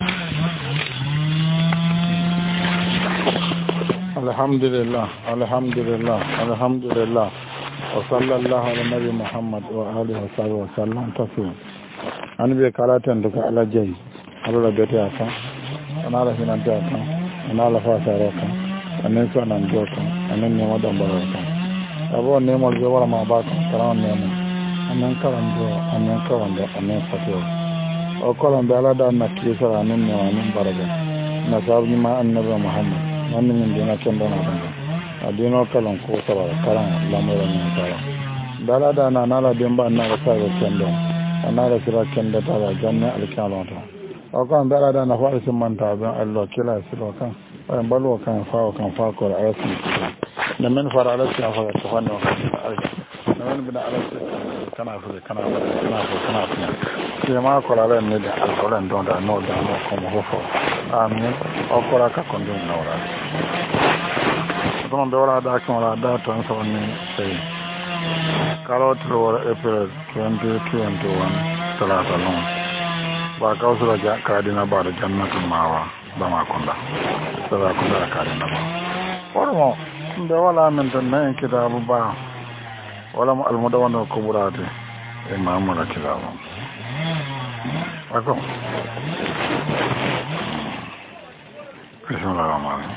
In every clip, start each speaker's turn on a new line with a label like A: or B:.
A: alhamdulillah wa sallallahu ala nabi muhammad wa alihi wa sahbihi wa sallam taslim an be karatan daga alajai Allah bete aka ana la hinante aka ana la fasara aka anen so nan jota anen ne wadan baraka abo ne mo je wala ma ba ka karan ne mo anen karan do anen karan do anen fatio o kolon be ala da na kisara anen ne anen baraka na sabu ma annabi muhammad nan min dina kendo na danga adino kalon ko sabara karan lamara min kala dala da na nala demba na ga sabe kendo anara sira kendo ta ga janna alkalon ta o kan dala da na fara sin manta ban Allah kila silo kan bayan balwa kan fa ko arasi da men fara arasi fa ta fanna arasi da men bin arasi kana fa sai ma ko la ne da alkolan don da no da no ko mo fo amin o ko la ka kon don no ra don da wala da kan wala da tan so ni sai karot ro april 2021 talata non ba ka usura ja ka dina ba da jannatul mawa ba ma kunda sai ku da ka dina ba warmo da wala min dan nan kitabu ba wala mu almudawana kuburati imamu na kitabu ako bismillahirrahmanirrahim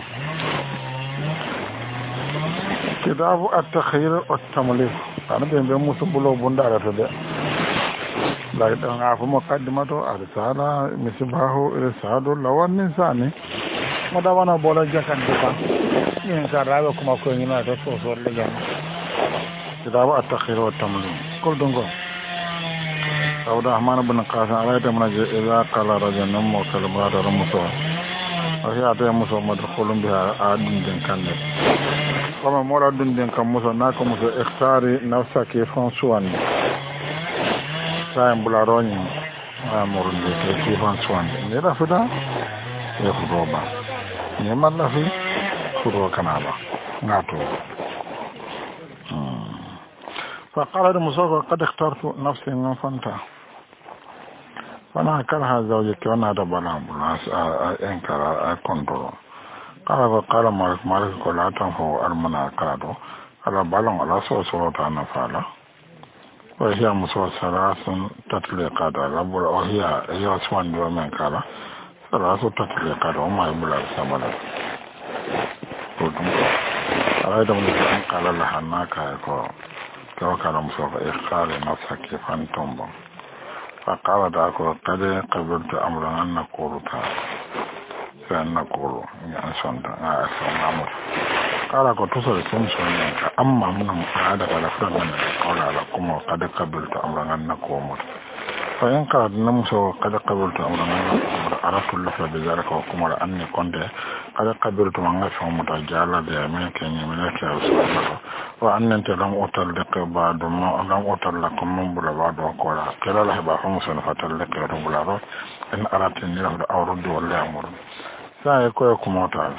A: kitabu at-takhyir wat-tamlik ana be musu bulo bunda rata de la dan afu muqaddimato arsala misbahu irsadu lawan nisani madawana bola jakan de ba yin sarabe kuma ko ngina to so le jam kitabu at-takhyir wat-tamlik kul dongo عبد الرحمن بن قاسم عليه من إذا قال رجل نمو كلمات رمسو وهي أتي مسو مدخول بها آدم دين كانت وما مولا دين كان مسو ناكو مسو اختاري نفسك فانسوان سايم بلاروني أمور لكي فانسوان نيرا فدا يخدوبا نيما لفي خدو كنابا ناتو فقال المصطفى قد اخترت نفسي من فانتا فانا كره زوجتي وانا دبنا بلاس انكر كنترول قال مالك كلا تنفو المنا كادو على بالون على سوسو تانا فالا وهي مصوى ثلاث تطليقات ربول وهي يوسوان دو من كالا ثلاث تطليقات وما يبلا سمالا أريد من قال لها ناكا يكو كوكا رمسوك إخاري نفسك فانتم فقال داكو قد قبلت أمرا أن نقولتا فأن نقول يعني سنتا أمر قال كو تصل سنسونيك أما من مقعدك لفرد من القول لكم قد قبلت أمرا أن نقول فإن قال نمسو قد قبلت أمرا أن نقول عرفت اللفظ بذلك وكمر أني كنت قد قبلت من غفهم متجالة بيمينك يمينك يا رسول وأن أنت لم أطلق بعد ما لم أطلق من بلا بعد وقولا كلا له بحهم سنفتلق ربلا إن أردتني له أورد ولا أمر سأيكو يكو موتال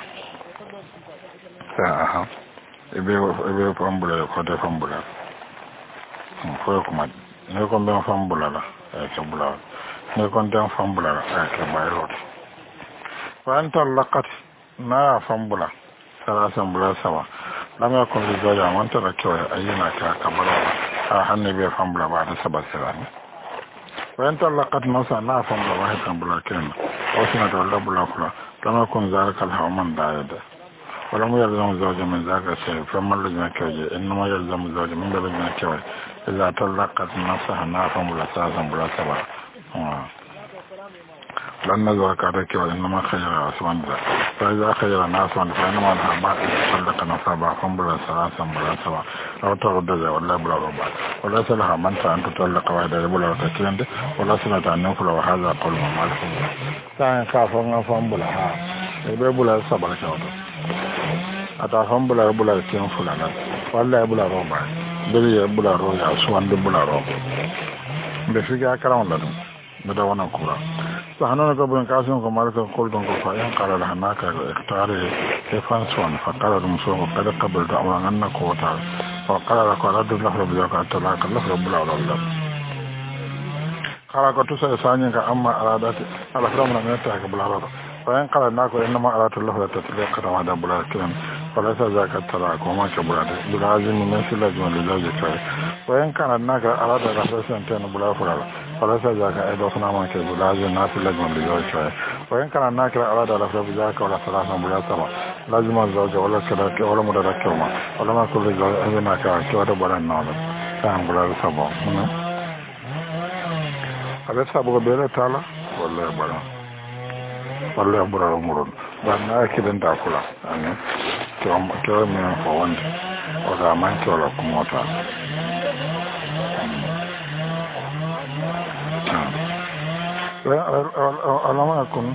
A: سأها إبي فنبلا يكوتي فنبلا فيكو مات نيكون بين فنبلا لا أكبلا نيكون بين فنبلا لا أكبايروت فأنت لقت na fambula sarasan bula sama lam yakun li zawja man taraka ayyuna ka kamara a hanne be fambula ba ta sabar sirani wayan talaqat nasa na fambula wa kan bula ken o sina to labula kula lam yakun zalika al-hawman da'ida wala mu yalzamu zawja min zaka shay fa man lajna kaje inma yalzamu zawja min lajna kaje idza talaqat nasa na fambula sarasan bula sama لأن ذلك كذا إنما خير أسوان ذا فإذا خير الناس فإنما الهباء يطلق نصابا فنبلا ثلاثا بلا سوا أو ترد ذا ولا بلا ربا ولا سلها من أن تطلق واحدة بلا تكين ولا سنة أن ينفل وهذا قول مالك سان كافرنا فنبلا ها يبقى بلا سبا كوتا أتا فنبلا بلا كين فلانا ولا بلا ربا بلي بلا رويا أسوان بلا ربا بفيك أكرام لدم بدا وانا كورا فهنا نقبل كاسم كمالك قول دونك فإن قال لها ناكا اختاري كيفان سوان فقال المسوق قد قبلت أمرا أنك وطال وقال لك رد اللفظ بذلك التلاك اللفظ بلا ولا kala ko tusa sanyi ka amma aradati ala framna meta ka bularo bayan kala na ko inna ma aratu lahu tatliya qadama da bularo kiran fala sa zakat tara ko ma ka bularo bulazim min sila juma lillahi kai bayan kala na ka arada da rasan tan bularo fala sa zakat ai do kuma ma ka bulazim na sila juma lillahi kai bayan kala na ka arada da rasan zakat wala salasa bularo sama lazima zawja wala sadaka wala mudaraka ma wala ma kullu azina ka wada baran na tan bularo sabo ala sabu ko bele tala wallahi bara wallahi bara umurun ba na kidan da kula ani to me ko wonde o da man to la ko mota ala ma kun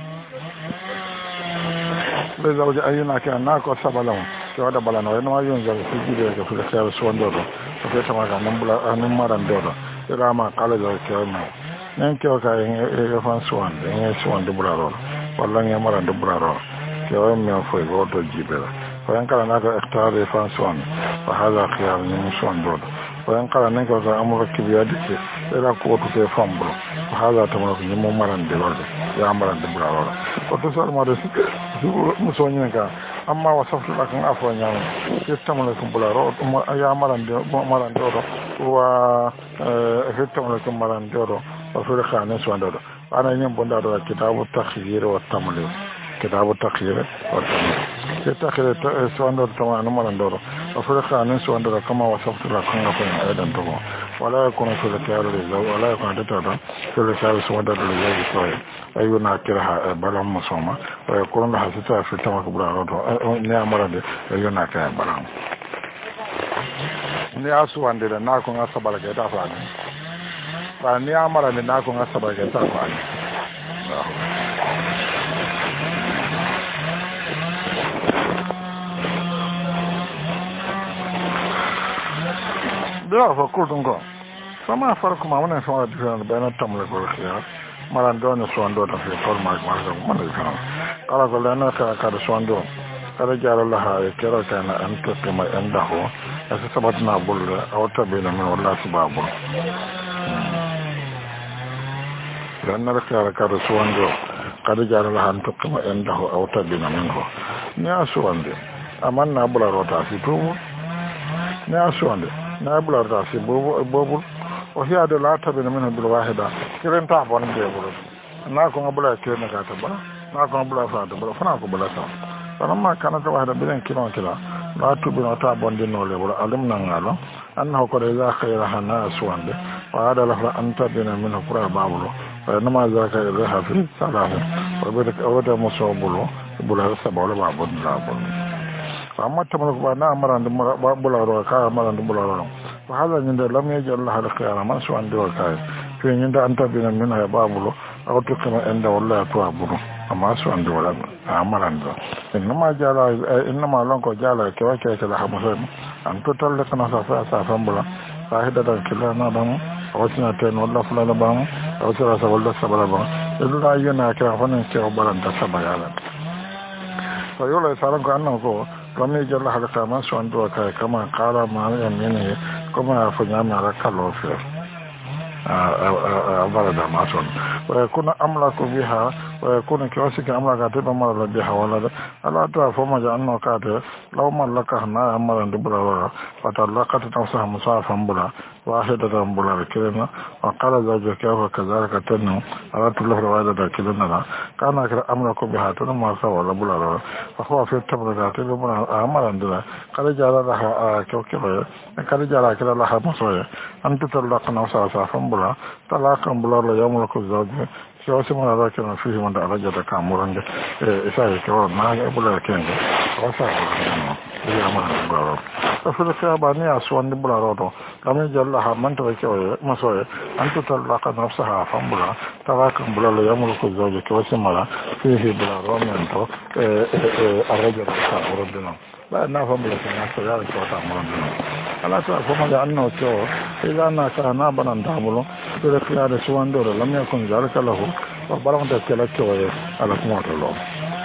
A: be zawja ayuna ka na ko sabalam to da balana wani ma yun zai su gide ga fuka sai su wando to ko ta ma ga nan bula nan maran dodo ira ma kala da ke ma nan ke ka e fan suwan e suwan de buraro wallan ya mara de buraro ke wa mi fo go to jibela ko yan kala na ka hectare fan suwan fa hala khiyar ni suwan do ko yan kala nan ka amuru kibiya dike ira ko to ke fan bro fa hala ta mo ni mo maran de lorde ya maran de buraro ko to sal ma de su mo sonyen ka amma wasaftu lakan afo nyam system lakum buraro ya maran de do wa system lakum maran de do وفي الخانس واندو انا نيم بوندا دو كتاب التخيير والتمليل كتاب التخيير والتمليل التخيير واندو تمام نمران دورو وفي الخانس واندو كما وصفت لكم فين ايضا تو ولا يكون في الكيار للزوج ولا يكون تتابع في الكيار واندو للزوج سوي ايونا كرها بلام مسوما ويكون لها ستا في تمك برارو نيامران دي ايونا كرها بلام ni asu wande da na kun asabara ke ta fani ba ni amara ni na kun asaba ga ta kwani da fa kurtun ko sama farko ma wannan sama da bayan tamla ko khiya maran don so ando ta fi forma ma ga man da kana kala ko lana ka da so ando kada jara laha ya kira kana an to kuma an daho asa sabatna bulla awta bina min wallahi subabu لأن ركارك رسوان قد جعل لها أن تقم عنده أو تبين منه نياسوان دي أمان نابلا روتاسي بوبو نياسوان دي نابلا روتاسي بوبو وهي هذا لا تبين منه بالواحدة كيرين تحبون بيبولو ناكو نبلا كيرين كاتبا ناكو نبلا فاتبا فناكو بلا سام فلما كانت واحدة بلين كيلون كلا لا تبين وتعبون دي نولي ولا علمنا نغالو أنه قد إذا خيرها ناسوان دي وهذا له أن تبين منه قرى بابلو فإنما ذاك إليها في صلاة وبدك أودا مصوبلو بلا سبع ولا بعض لابد فأما تملك بنا أمران بلا روكا أمران بلا رو فهذا عند لم يجعل الله الخيار من سوى عند وكاي في عند أن تبين منها بابلو أو تكما عند ولا توابلو أما سوى عند ولا أمران إنما جعل إنما لنكو جعل كواكي كلا مسلم أن تطلق نصفا سافا بلا فاهدة كلا نادم awasina ten walla fulala bang awasira sa walla sabala bang idula yena kira fanin ke obalanta sabayala fa yola saran ko annan ko lami jalla halaka ma so ando ka kama qala ma yamini kuma funya ma rakalo fi abarada ma son wa kuna amlaku biha wa kuna kiwasika amlaka teba mara biha wala ala ta foma ja anno ka te law mallaka na amara ndubra wa fatallaqat tawsa musafan bula واحدة بلا كلمة وقال زوجك وكذلك تنو أردت له روادة كلمة كان أمرك بها تنمى سوى لبلا فهو في التبرقات لبلا أمر عندنا قد جعل لها كوكبة قد جعل كلا لها مصوية أن تطلق نفسها صافا بلا طلاقا بلا يملك الزوج كيوسي من ذاك فيه من درجة كامورا إسائي كورا ناجا بلا كينجا وسائل هي أمر بلا ففي الكابانية أسوان بلا روتو لم يجعل لها من تركه مسوية أن تطلق نفسها فنبلا طلاقا بلا يملك الزوج كيوسي من فيه بلا رومينتو الرجل كامورا دينا لا نافهم بلا كينجا سيارة كوتا مرندنا ألا تعرفوا ماذا أنه كيو إذا أنا كان بنا ندعمله في الخيار سوان دور لم يكن ذلك له وبرمت كلا كيو على كمات الله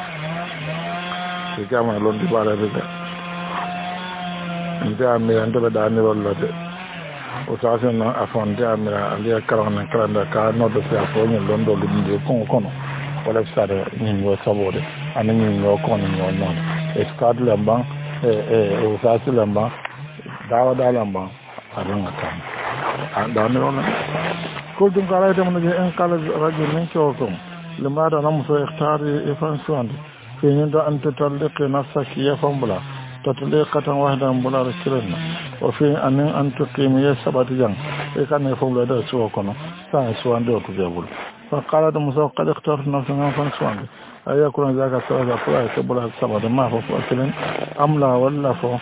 A: في كامل لون دبالة بذلك انت عمي انت بداني والله o tasen no afonde amira aliya karan karanda ka no do fa fo ni londo lindi ko kono wala sare ni yo sabode ani ni yo kono no non e skad lamba o tasen lamba dawa lamba adanga tan anda no non ko dum kala ite mun je en kala rajul min ko ko limada nam so ikhtari e fan suande fi nyndo an tutalliqi nafsaki ya fambula tatliqatan wahdan bula rasulna wa fi an tuqimi ya sabati jang e kan e fambula da so kono sa suande o to jabul fa qala da musa qad ikhtartu nafsan fan suande aya kuna zaka sawa kula e bula sabati ma fa akilen amla wala fa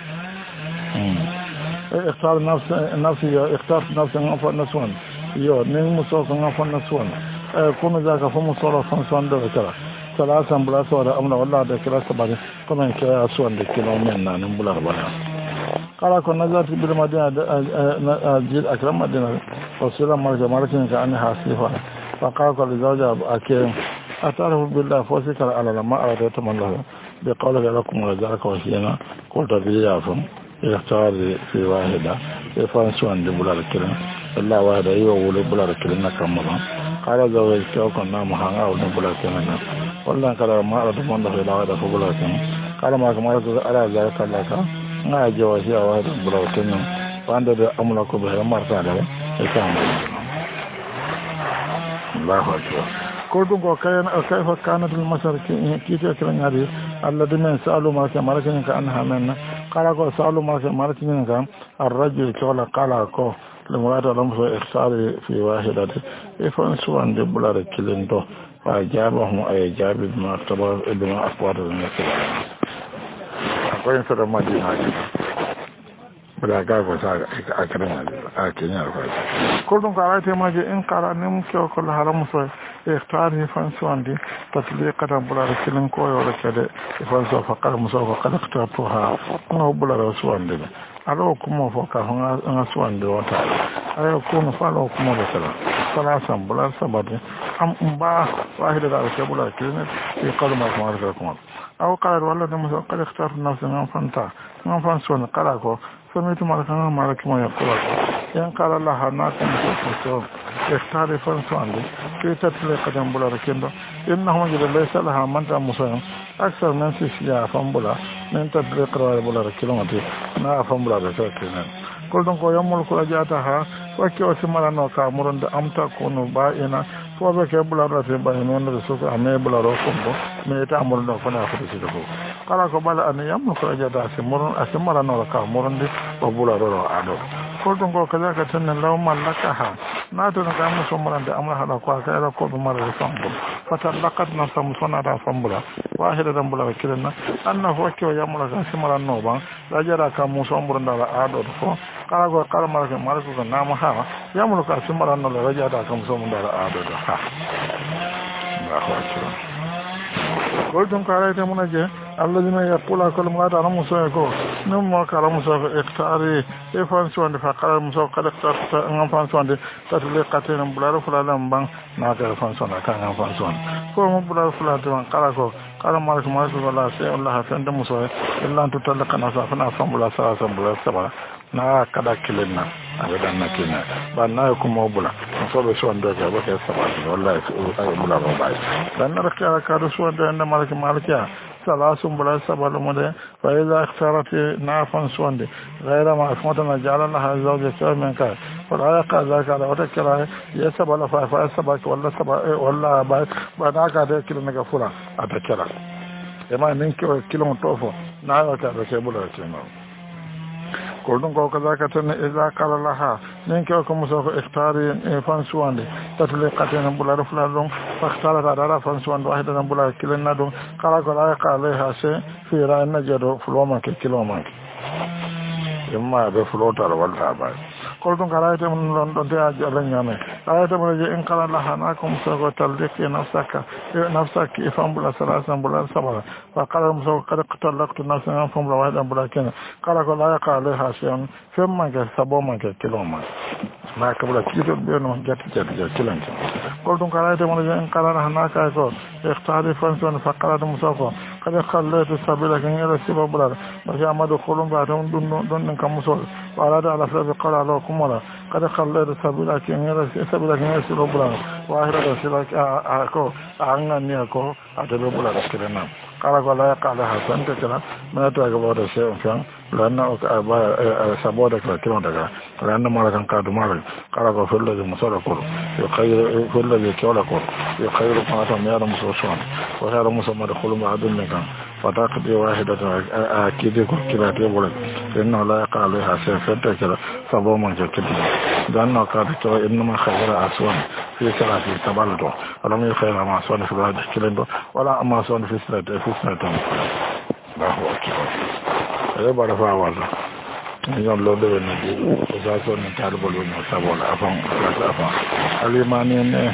A: اختار نفسي اخترت نفسي غفر نسوان يو نين مسوق غفر نسوان كون ذاك فمصور فنسوان ده كلا ثلاثة بلا سوى أمنا والله ده كلا سبعة كمان كلا أسوان ده كلا ومننا نبلا ربنا قال كون نزلت بالمدينة جيل أكرم مدينة وصل مالك كأني حاسفة فقال قال لزوجة أكيم أتعرف بالله فوسك على لما أردت من الله بقولك لكم وذلك وحينا قلت بيافهم يختار في واحدة يفانسوان دي بلار كلنا الله واحدة يوغل بلار كلنا كمرا قال زوجي كوكنا محانا ودن بلار كلنا والله قال ما أردت من الله إلى واحدة فبلار كلنا قال ما كمارك على ذلك لك ما جواسي واحدة بلار كلنا وعند أملك بها مرتا له يكامل الله أكبر قلتم كيف كانت المسار كيف يكرن هذه الذين سألوا ما كماركين كأنها منا قال ko salu ma ke martin kan arrajul tola qala ko le murata lam so ihsari fi wahidati ifan suwan de bulare kilendo fa jabahum ay jabi ma taba ibn aswad al-nasr akoyin sa da madina ji bala ga ko sa akaran a kenya ko ko don ka rate ma je in kala ne mu ko ko haram so اختاري فانسواندي تطليقة بلا رسلن كوي ولا كده فانسوا فقط مسوا فقط اختارتها أنا بلا رسواندي ألو كم فوق هنا سواندي وتعالى ألو كم فالو كم رسلا ثلاثة بلا سبعة با واحد على كبلا كده في قلب ما كمان أو قال والله مسوا قد اختار نفسنا فانتا ما فانسوان قالكوا سميت مالكنا مالك ما يقول ين قال الله ناكم سوف اختار فانسواندي في تطليقة بلا ركندو إنهم جل ليس لها من تمسون أكثر من سيسيا فنبلا من تطليق بلا ركيلومتي نا فنبلا ركيلومتي كلهم كو يوم الكل جاتها وكيو سمرا نوكا مرند أمتا كونوا بائنا فوبك بلا رتي بائنون رسوك أمي بلا روكمبو ميتا مرند فنا فرسيدكو قال كو بلا أن يوم الكل جاتها سمرا نوكا مرند وبلا رو عدو كلهم كو كذاك تنن لو ملكها ناتو نكا مسمرند أمرها لكوا كيرا كو بمرا رسامبو فتلقت نفسها مسونا دا فنبلا واحدة بلا ركيلنا أنه وكيو يوم الكل سمرا نوبا رجرا كا مسمرند عدو فو قال مالك نام ها يملك اسمر ان الرجاء كم سوم دار عادة ها الله اكبر قلتم قالت منجه الذين يقول كل ما تعلم مسويكو نم كلام مسوي اختاري يفانسون فقال مسوي قد اختارت ان فانسون تطليقتين بلا فلان بان ناكر فانسون كان فانسون كوم بلا فلان قال مالك ولا شيء الله فند مسوي الا ان تطلق نصافنا فبلا سلاسل بلا سبع na kada kilin nan a gidan na kina ba na kuma bula so be so ndo ga ba ke sabati wallahi ai bula ba bai dan na rakya ka da so da malkiya salasun bula sabalu mu da fa iza ikhtarati nafan suwande gaira ma asmata na jala laha zawja kamen ka fa ka zaka da wata kira ya sabala fa sabaki wallahi wallahi ba na ka da kilin ga fura a ta kira amma nin kilon tofo na ka da ke bula kenan كلهم كذا كتن إذا قال لها نينك كم سوف اختاري فانسوان تطليقتين بلا رفلان فاختارت على فانسوان واحدة بلا كلنا دون قال عليها شيء في رأي نجد فلوما كيلوما إما بفلوتا ولا باي قلتم كرايت من لندن تاجرين يعني كرايت من إن قال لها ناكم سوف تطلق نفسك إفهم بلا ثلاثة بلا سبعة فقال مسوف قد قتلقت نفسي إفهم بلا واحدة بلا كنا قال لا يقع عليها شيء فما كسبوما كيلوما ما قبل كيلو بينهم جت كيلان قلتم كرايت من إن قال لها ناكم اختاري فانسون فقال مسوف kada khallatu sabila kan yara siba bulala ba ya amadu khulum ba don kan muso wala da ala fa qala la kumala kada khallatu sabila kan yara siba bulala wa ahira da sila ko anga ni ko adabe bulala kirena kala ko la qala hasan ta kala mana to ga bodo se on lanna o ka ba saboda ka kilo daga lanna mara kan ka dumare kala ko fullo de musala ko yo khayr fullo de kiola ko yo khayru ma ta me yaram so shon wa hada musamma da khulum adun ne kan fata ka bi wahidatan akide ko kila te bola inna la qala ha se fenta kala sabo man je kidi dan no ka to inna ma khayra aswan fi salati tabaldo wala mi khayra ma aswan fi hada kilendo wala ma aswan fi salati Allahu akbar e bara fa wala ñon lo de na di ko sa so ni talbo lo no sabola afan alimani ne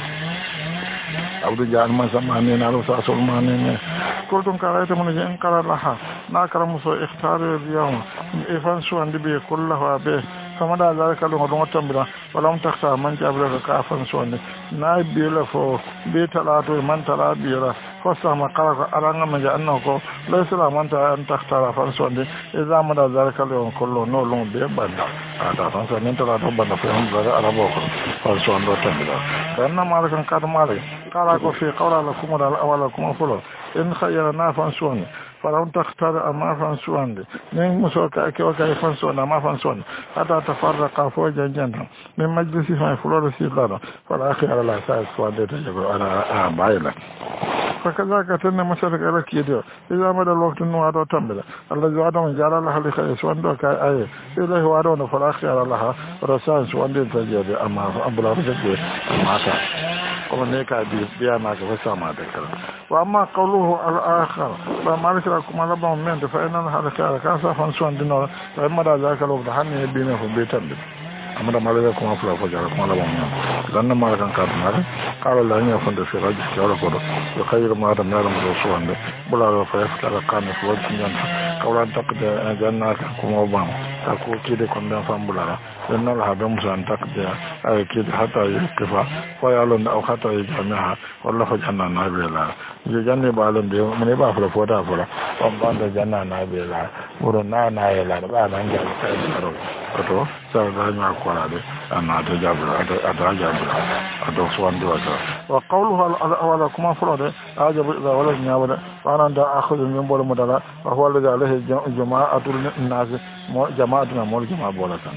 A: abdou jaan ma samani na ro sa so mani ne ko don kala te mun en kala laha na kala muso ikhtaru yawm e fan so andi be kullahu be kama da zalika lo don tambira wala mun taksa man jabra ka fan so ne na be la fo be talato man tala bira فصام قرق أرانغ من جأنه ليس لمن أن تختار فانسون إذا مدى ذلك اليوم كله نولون بيبانا هذا فانسون ننتظر ربنا فيهم ذلك أرابوك فانسون دو تنبدا فإنما مالك كان مالك قرق في قول لكم الأول لكم أفضل إن خيرنا فانسون فلو تختار أما فانسون من مسوك أكي وكي فانسون أما فانسون حتى تفرق فوجا جنة من مجلس ما يفلور سيبلانا فالآخر على أساس فاندي تجيبه أنا بايلا فكذلك تن مشارك لك يديو إذا مدى الوقت نوادو تنبلا الذي وعدهم جعل الله لخير سواندو كاي آية إليه وعدون فالآخر على الله رسال سواندي تجيبه أما أبلا رجل أماتا kuma ne ka biya na ga fasa ma da kala wa amma qawluhu al-akhar ba malika kuma la ba men da fa inna halaka ka sa fan suwan dinora fa amma da zaka lo da hanne bi ne fu betan bi amma da malika kuma fula fa jara kuma la ba men dan na malika ka da mare qala la nya fanda fi raji jara ko da khayru ma da mara mu suwan da bula fa fa kana fu wajin jan qawlan taqda jannata kuma ba ta ko kide kon da fambula dan la ha musa an taqda ay kide hata yakifa fa yalon au hata jami'a wallahi janna na bela je janne ba lan be mun ba fara fota fara on banda janna na bela wuro na yela ba nan ga ta daro to sai da ma kwala de ana ta jabra ada jabra ado swando ado wa qawluhu al-awwal kuma furade ajabu idha wala nyawada ana da akhudhu min bol mudala wa huwa alladhi alayhi jama'atul nas jama'atuna mol jama'a bola tan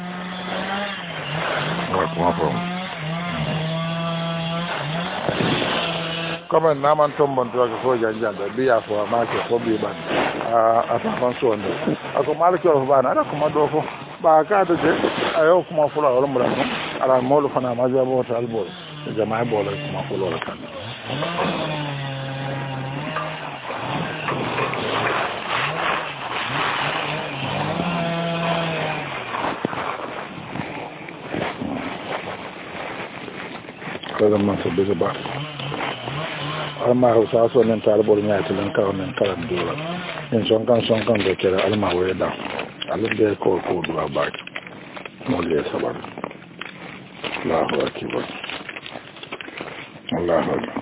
A: wa kuma fo kama naman tombon to ko janjanda biya fo ma ke ko bi ban a ta fan so ndo ako maliki o bana ada kuma do fo ba ka da je ayo kuma fula wala mura ko ala molu fana ma ja bo tal bol jama'a bola kuma fula wala kan kada man se be ba alma hausa so nan tarbol nya tilan ka nan karam dura in son kan da kira alma waye da alin da ko dura ba mo le sabar Allahu akbar Allahu akbar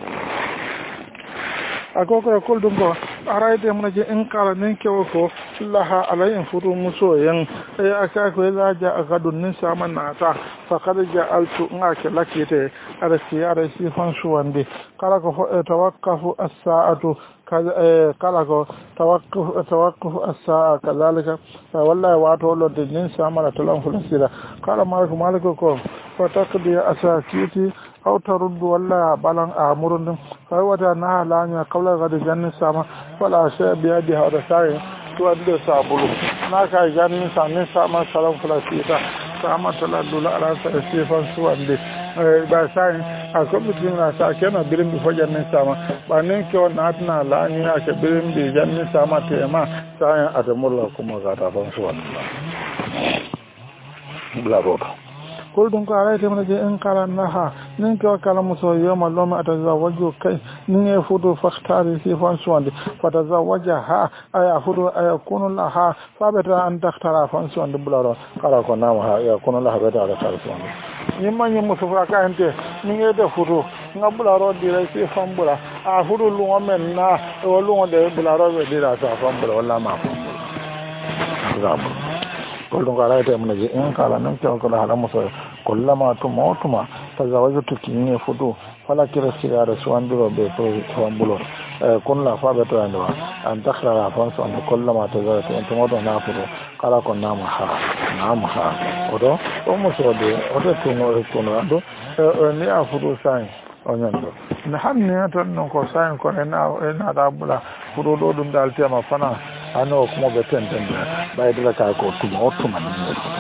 A: akoko ko dum ko araide mun je in kala nin kewo ko laha alayin furu muso yan aka ko za ja agadun nin saman nata fa kad ja'altu ngake lakite arsi fan suwande kala ko tawakkafu as-sa'atu kala ko tawakkufu as-sa'a kadhalika wallahi wato lodde nin samala talan fulasira kala maliku ko fa taqdi asakiti aw taruddu wallahi balan amurun fa wata na lanya kawla gadi jannin sama wala shay biya di hada sai to ande sabulu na ka jannin sanin sama salam fulasira sama taladdu ala sai fan suwande ba sai a kwamitin na sa kenan birin bi fajar nin sama ba ne ke wannan atna lani ya ke birin bi jannin sama ta ma sai a tamurla kuma ga ta fan suwande bla bla kol dun ko arayte mana je en kala naha nin ko kala muso yoma loma atazawaju kai nin e fudu fakhtari fi fansuande fatazawajaha aya fudu aya kunu laha fabeta an takhtara fansuande bularo kala ko nama ha ya kunu laha beta ala fansuande nyimma nyimma sufa ka ente nin e de fudu ngabularo dire fi fambula a fudu lungo men na o lungo de bularo be dira sa fambula wala ma zabu kol dun ko arayte mana je en kala nan ko ko hala muso kullama tumotuma tazawajtu kinye fudu fala kira sigara suandiro be to fambulo kun la fa beto andwa an takhra fa so an kullama tazawajtu entomodo na fudu kala kon nama ha odo o muso de odo tuno tuno do ni a fudu sai onyondo na hanne to non ko sai ko na da bula fudu do dum dal tema fana ano kuma be tenten ba idra ka ko tuma ni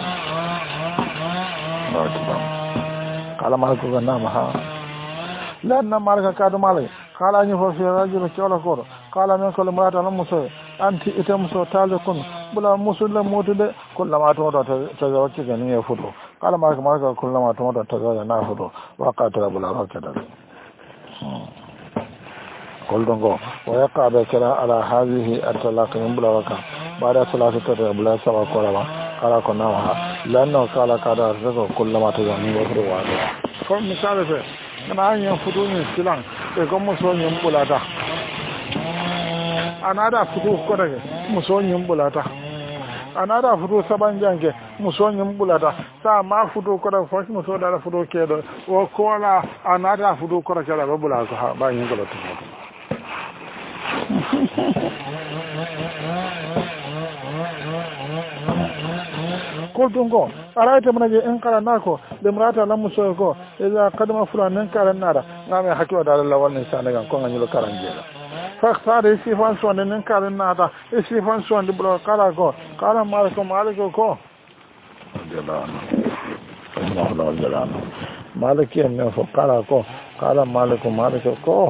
A: kala malako ga nama ha lanna malaka kadu malai kala ni fo fi rajul kala ko kala men ko murata no muso anti ita muso tale kun bula musulla motude kullama to to zawaki ga ni fudo kala malaka kullama to zaga na fudo waqata bula rakata koldongo wa yaqaba kala ala hadhihi at-talaq min bula waka bada salatu ta bula sawa ko rawa kala ko nawa lanno kala kada zago kullama to yani wafro wa ko misale fe kana anya fudu ni silang e ko muso nyum bulata anada fudu ko daga muso nyum bulata anada fudu saban jange muso nyum bulata sa ma fudu ko daga fo muso da fudu kedo o ko la anada fudu ko daga ba bulata ha ba yin ko to koltungo arayta mana je en kala nako de mrata la muso ko eza kadama fulan nan kala nara ngame hakio dal la wonni sanaga ko nganyulo karanjela faktare si fan so nan kala nata e si fan so de bro kala ko kala maliko ko jalano maliki en fo kala ko kala maliko ko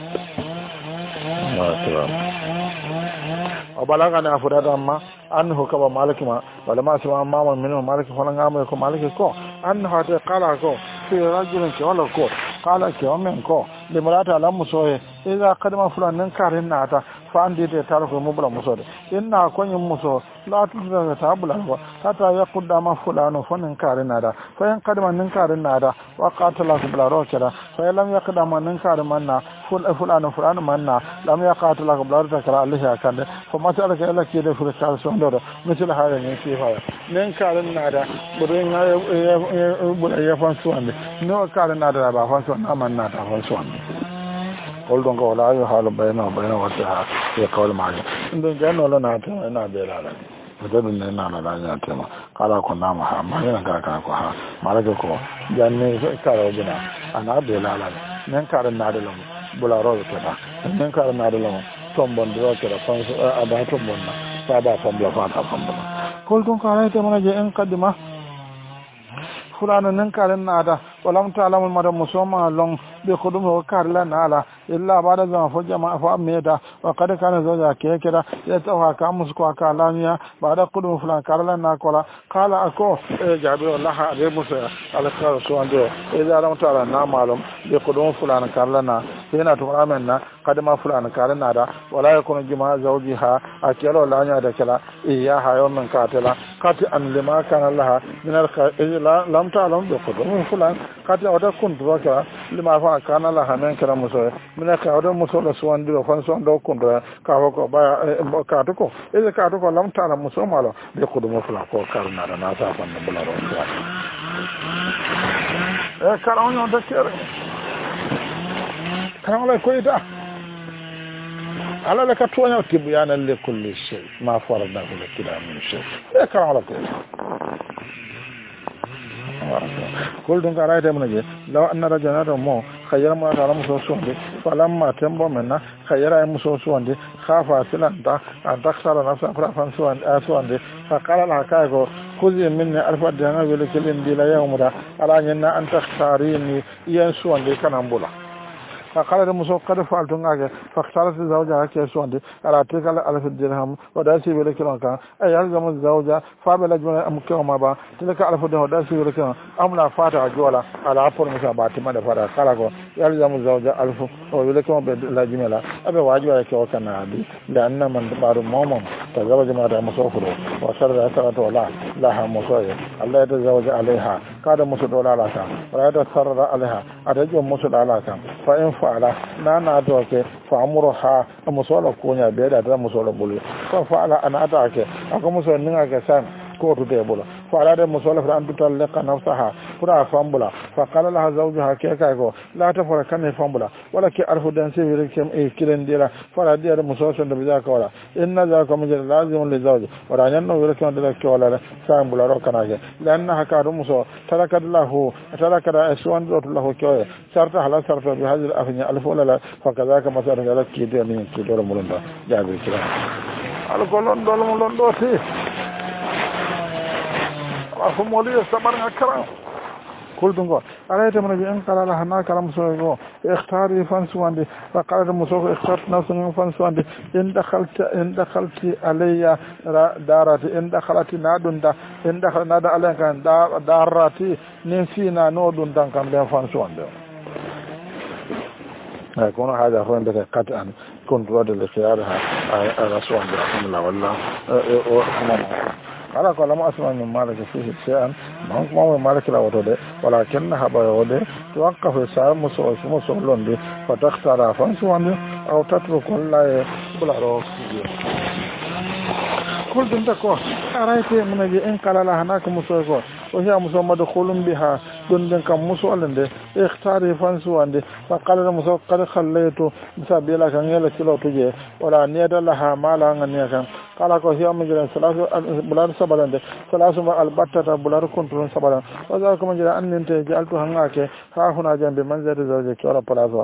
A: o balaga na fudata amma annahu kaba maliki ma wala ma sama amma min maliki fona ngam ko maliki ko annahu ta qala ko fi rajulin ki wala ko qala ki omen ko de marata lam musoye iza kadama fulan nan karin nata fa andi de tar ko mubla musode inna ko nyum muso la tudra ta bulan ko tata yaqudama fulano fonin karin nada fa yan kadama nan karin nada wa qatala bula rokira fa lam yaqdama nan karin manna fulano manna lam yaqatala bula rokira Allah ya kande fa masala ka Allah ke da furta so ndo misal haya ne fi haya nan karin nada burin ya ya fan suande no karin nada ba fan suande manna ta fan suande holdon ko wala yo halu bayna wata ya kawal maji indon janno la na ta na be la la da dun ne na la ya ta ma kala ko na ma ha ma yana ka ko ha malaka ko janne ka ro bina ana be la la nan karan na da lamu bula ro ta da nan karan na da lamu tombon do ta da fan ada tombon na ta da tombla fa ta tombon holdon ko ala ta ma je en kadima fulana nan karan na da walam ta alamul madam musoma long be khudum ho karla nala illa bada zama fo jama'a fa meda wa kada kana zoja ke kira ya tawa ka musko aka lamiya bada khudum fulan karla na kola kala ako jabi wallahi de musa ala ka so ando ida ram tala na malum be khudum fulan karla na yana to ramen na kada ma fulan karla na da wala yakunu jama'a zawjiha akelo lanya da kala iya hayo min katala kati an lima kana laha min al lam ta'lam be khudum fulan kati oda kun do ka lima fa kana laha men kala muso mina ka oda muso la suwandi do fan suwando kundo ka ko ba ka to ko e ka to ko lam tala muso malo be ko dum fula ko karna da na ta fan bula ro e kala on da kere kala la ko ita ala la ka to nya tibiyana li kulli shay ma farada ko kida min shay e kala la ko kul dun kara ita munaje law anna rajana mo khayra ma ta muso suwande falamma tembo menna khayra muso suwande khafa silanta an taksara nafsa farafan suwande fa qala la kaygo kuzi minni alfa dana wala kelin dila yawmura ala nyanna an takhtarini yan suwande kana mbula فقال المسو قد فعلت معك فاختارت زوجها كيسوندي على تلك الألف الدرهم وداسي بلكلون كان أي يلزم الزوجة فابل جمع أمكيوما با تلك ألف الدرهم وداسي بلكلون أملا فاتح جولا على عفور مسا باتما دفارا قالكو يلزم الزوجة ألف وبلكلون بلا جميلة أبي واجب عليك وكان عادي لأن من بار مومم تزوج ما مسوفر وشرد أسرة ولا لها مسوية الله يتزوج عليها كاد مسود ولا لها ولا يتسرر عليها أتجو مسود على كان فإن فعل نانا أتوك فأمرها مسولا كونيا بيدا مسولا بولي ففعل أنا أتاك أكو مسولا نيغا سان كوتو تيبولا فعل مسولا فأن تطلق نفسها فلا فامبولا فقال لها زوجها كيكاكو لا تفعل كان فامبولا ولكن ألف دنسي بيركم كيلن ديلا فلا دير مسولا سند بذاك ولا إن ذاك مجرد لازم للزوج ولا ينو بيركم دلك ولا سامبولا روكناك لأنها كارو مسو تركت أسوان دوت له كوي شرط على شرط بهذه الأفنية ألف ولا لا فكذاك مثلا قال كيدو من كيدو مولندا جابر كلام على كلون دول مولندا تي أفهمولي سبعة كلام كل دنقو على تمنى بأن قال لها هناك كلام سويقو اختاري فانسواندي فقال المسوق اخترت نفسي فانسواندي إن دخلت علي دارتي إن دخلت نادون دا إن دخل ناد علي كان دارتي نسينا نودون دان كان بين فانسواندي يكون هذا هو عندك قطعا كنت رد لخيارها الرسول رحمه الله والله على كل ما أسمع من مالك فيه شيئا ما هو مالك لا وده ولكنها بيوده توقف الساعة مسؤولون دي فتختار فانسوان أو تترك الله بلا روح كل دنتكو أرأيت من أجل إن قال لها هناك مسؤول وهي مسؤول مدخول بها دنك مسؤول دي اختاري فانسوان دي فقال المسؤول قد خليته بسبيلا كان يلكلو تجي ولا نيد لها مالا نيكا قال كو هي من بلار سبلان دي ثلاثة البتة بلار كنترون سبلان وذلك من جرى أن انت جعلت هناك ها هنا جنب منزل زوجك ولا بلازوا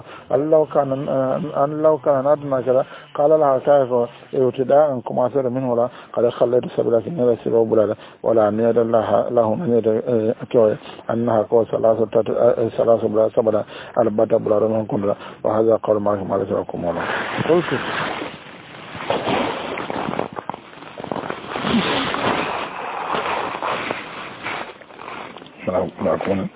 A: لو كان نادنا كذا قال لها كيف ابتداء كما سر منه ولا قد خليت سبيلا كان يلكلو بلار ولا نيد له نيد كوي أنها كو ثلاثة بلار سبلان البتة بلار من كنترون وهذا قول مالك لكم ولا قلت نكون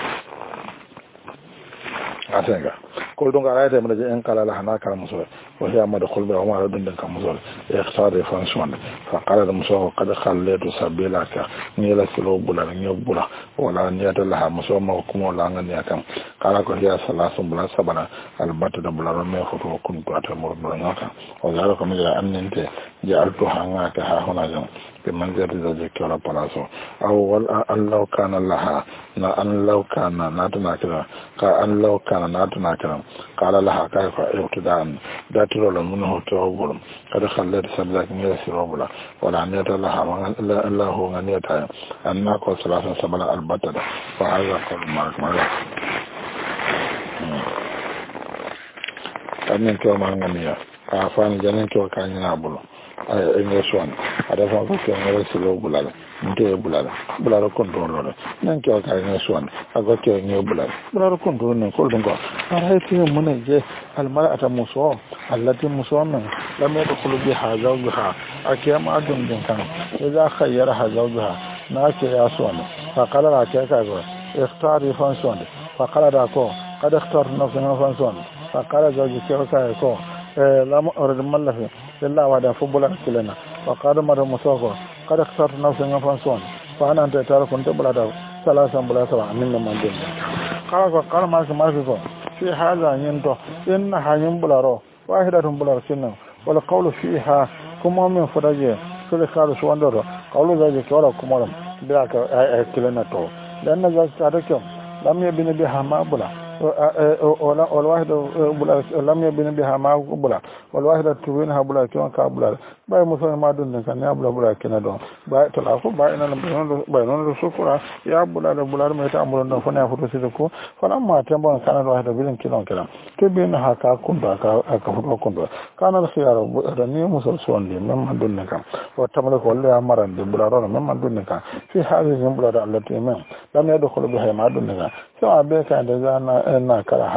A: أتنقى كل دونك على هذا من إن قال لها هناك المسؤول وهي مدخول بها وما ردن كمسؤول يختار فانسوان فقال المسؤول قد خليت سبيلك نيلا سلو بلا نيبولا ولا نيات لها مسؤول موكم ولا نياكم قال هي ثلاث بلا سبنا البتة بلا رمي خطوة كنت أتمر بلناك وذلك من أن أنت جعلتها هناك هنا جنب بمنزل زوجك ولا بلاسو أو أن لو كان لها أن لو كان ناتنا كذا أن لو كان ناتنا كذا قال لها كيف ابتداء داتر منه توبل قد خلت سبلك مير سروبلا ولا نيت لها الله هو نيتها أن كل ثلاثة سبلا البتة فهذا قول مالك أن كما غنيا afan janin to kan yana bulo ay english one ada fa ko ngere silo bulala nte bulala kontrol lo nan ko kan english one ago ke ngi bulala kontrol ne ko dungo ara ti mun je al mar'ata muso allati muso men lam yadkhulu biha zawjaha akiyama adun din kan idza khayyaraha zawjaha na ke ya suwana fa qala la ka go ikhtari fansuwan fa qala da ko qad ikhtar nafsan fansuwan fa qala zawjuka ka ko لم أرد ملفي لله وعدا فبلا كلنا وقال مرة مسوكو قد اخترت نفسي فانسون فأنا أنت تعرف كنت بلا ثلاثة بلا سبعة من من دين قال ما في هذا ينتو إنها ينبلا رو واحدة بلا سنة والقول فيها كما من فرجة كل خارج واندر قول ذلك ولا كمالم بلا كلنا تو لأن ذلك تعرفكم لم يبني بها ما بلا والواحد بلا لم يبني بها ما بلا والواحد تبينها بلا كما كابلا باي مسلم ما دون كان يا بلا كنا دون باي تلاقوا باي ان بينون الشكر يا بلا ما تعملون فنا فتسكو فلما تمبون كان الواحد بين كلام تبينها كنت كنت كان الخيار رني مسلسون لي مما دون كان وتملك ولا امرن بلا مما دون كان في هذه البلاد التي لم يدخل بها ما دون كان سواء بك عند زانا كلها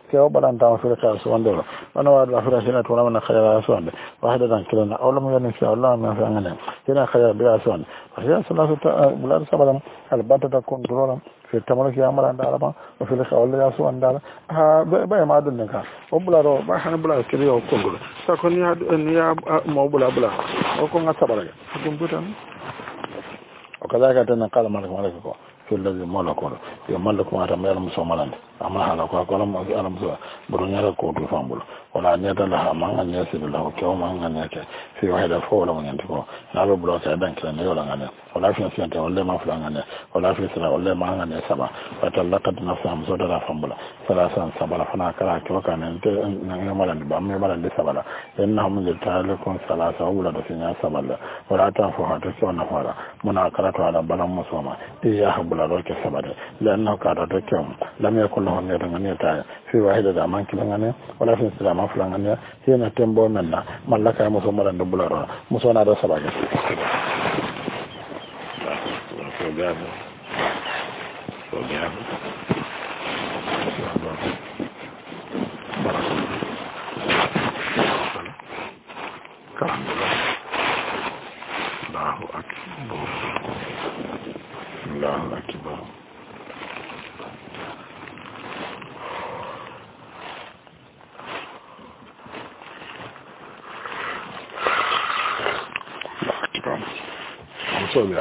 A: كيو بدن تام في الكاس وندو أنا وارد أفرا سنة ولا من خير أسوان واحد دان كلنا أول ما ينسى الله ما في عننا هنا خير بأسوان فهي سلاسة بلاد سبلم البات تكون درولا في التملك يا مران دارما وفي الخوال يا سوان دار ها بيا ما دون نكا وبلارو ما حنا بلا كريو كونغول سكون يا مو بلا وكون سبلا كون بوتان وكذلك تنقال مالك في الذي ملكه يملك ما تمير مسومالند أما هذا كلام ألم سوا برونيا كوتو فامبل ولا نيتا لها ما أن يسير له كيوم أن يك في واحد فولا من ينتكو نالو بلوك أبان كلا نيولا غنى ولا في سنة ولا ما فلان غنى ولا في سنة ولا ما غنى سبا فتلقت نفسها مسودة فامبل ثلاثة سبلا فنا كلا كوكا ننت نعملن بام يملن سبلا إنهم من التالكون ثلاثة أولى دفينا سبلا ولا تنفع تكون نفارا مناقرة على بلام مسوما إياه بلا روك سبلا لأنه كارا كيوم لم يكن له نيرا في واحدة أمان كلا ولا في سنة ما فلان غنى هنا تنبو منا ملكا مسوما لندبلا مسونا دا سبلا الله أكبر I'm sorry.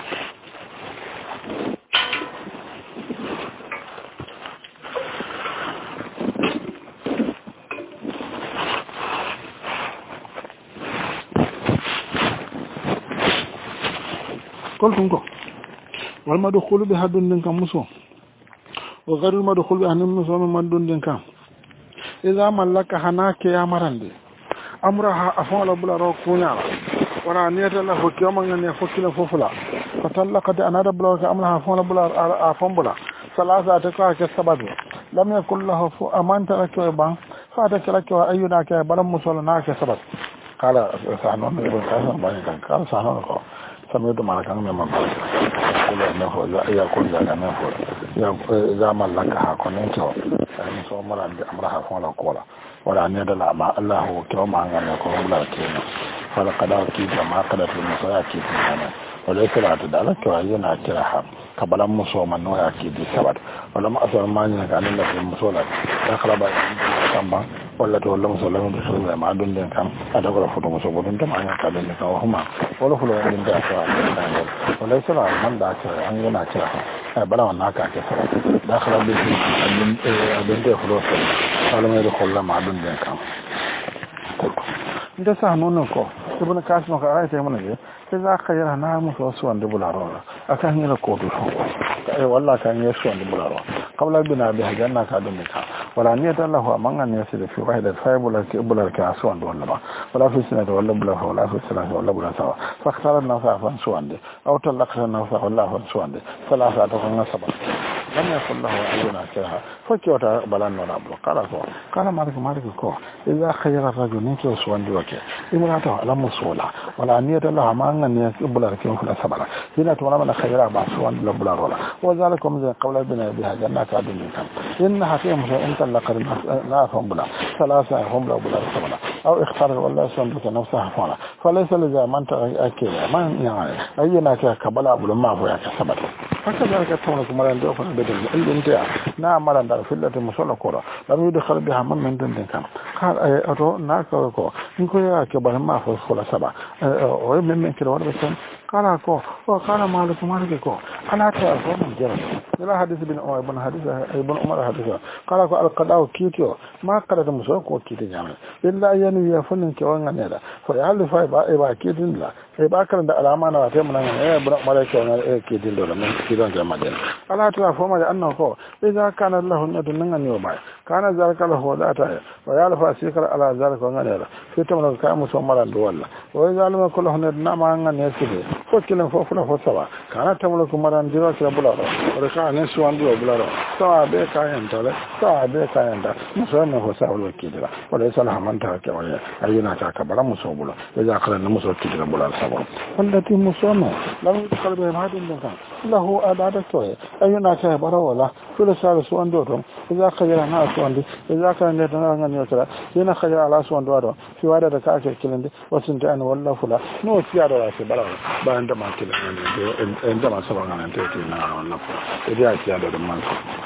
A: قلتم والمدخول بهذا الدين كم مسو وغير المدخول بهذا المسو من دون دين كم إذا ملك هناك يا مرندي أمرها أفعل بلا روكونيا ولا نيت له كيوم أن يفكر ففلا فتلقت أنا بلا أمرها أفعل بلا أفعل بلا ثلاثة تكاه كسبب لم يكن له أمان ترك يبان فاتك لك وأينا كبلا مسولنا كسبب قال سانون ابن قاسم بني قال سانون سميت مالك من مالك كل نفو يا كل نفو يا مالك هاكون انتو يعني سو مران امرها فولا كولا ولا ان يدل مع الله وكما ان يكون لا كينا فلقد اكيد ما قدرت المساكين وليس لا تدلك وينا كراها قبل مسوما نو اكيد سبب ولما اثر ما كان الله في المسولات دخل بعد كما ولا تولى مسلم بخير ما دون دين كان ادغرا فوتو مسو دون تما ان كان لك وهما ولا فلو دين دا وليس لا من دا ان ينا كراها بلا وانا كاكسر داخل به ابن ده فلوس قال ما يدخل ما دون دين كان انت سانون كو ابن قاسم قال ايه من إذا خيرنا مسوسون دبلارو أكان يلا كودو أي والله كان يسون دبلارو قبل بنا بها جنة كادمك ولا نيت الله أمان أن يصير في واحد الفايب ولا كبلار كأسون ولا ولا في سنة ولا بلا ولا في سنة ولا بلا سوا فاختار الناس عفن سوان أو تلقى الناس ولا عفن سوان ثلاثة تكون سبعة لم يكن له أينا كها فكيوتا بلان ولا بلا قال مالك كو إذا خير الرجل نيتو سوان دوكي إمراته على مسولا ولا نيت الله أمان أن يبلغ كيوم فلا سبلا هنا تونا من خيرا بعثوان لبلغ ولا وذلك من قول بنا بها جنات عدن كم إنها فيهم أنت لقد نافهم بلا ثلاثة هم بلا سبلا أو اختار والله سندك نفسها فانا فليس لذا من تأكل من يعني أينا كبلا بلا ما هو يكسبت فكذلك تونك مران دوفن بدل اللي انت نعم مران دار في الله مسؤول كورا لم يدخل بها من دون كم قال أتو ناكو إنكو يا كبلا ما هو فلا سبا ومن كده وربسن قال كو وقال مالك كو أنا تعرفون من جرس إلى حديث ابن عمر حديث قال كو القضاء كيتيو ما قدرت مسؤول كو كيتي جامل إلا أيني يفنن كوانا نيدا فيعلي فايبا كيتين لا إيبا كان دا الأمانة واتيمنا ابن عمر كيتين دولا من كيتين جامل ألا تعرفون أنه كو إذا كان الله ندنن نيوباي كان ذلك له ذاته ويعرف أسيكر على ذلك ونغنيرا في تملك كامس ومران دولا وإذا لم يكن له ندنا ما أنغن يسيري fo kilen fo fula fo saba kana tamlo ko maran diro kila bularo o ka ne suwandu bularo sawa be kayan tole sawa be kayan da muso me ho sawa lo kidira wala sala hamanta ke wala ayina ta ka bara muso bulo e ja kala ne muso kidira bularo saba wallati muso no lam qalbi hadin da lahu adada to ayina ta bara wala fula sala suwandu to idza khayra na suwandu idza kana ne na ngani wala yana khayra ala suwandu do fi wada da ka ke kilinde wasun ta an walla fula no fiya da wase bara ba anda ma kilinde enda ma saba ngana te ke na walla fula idi a fiya da man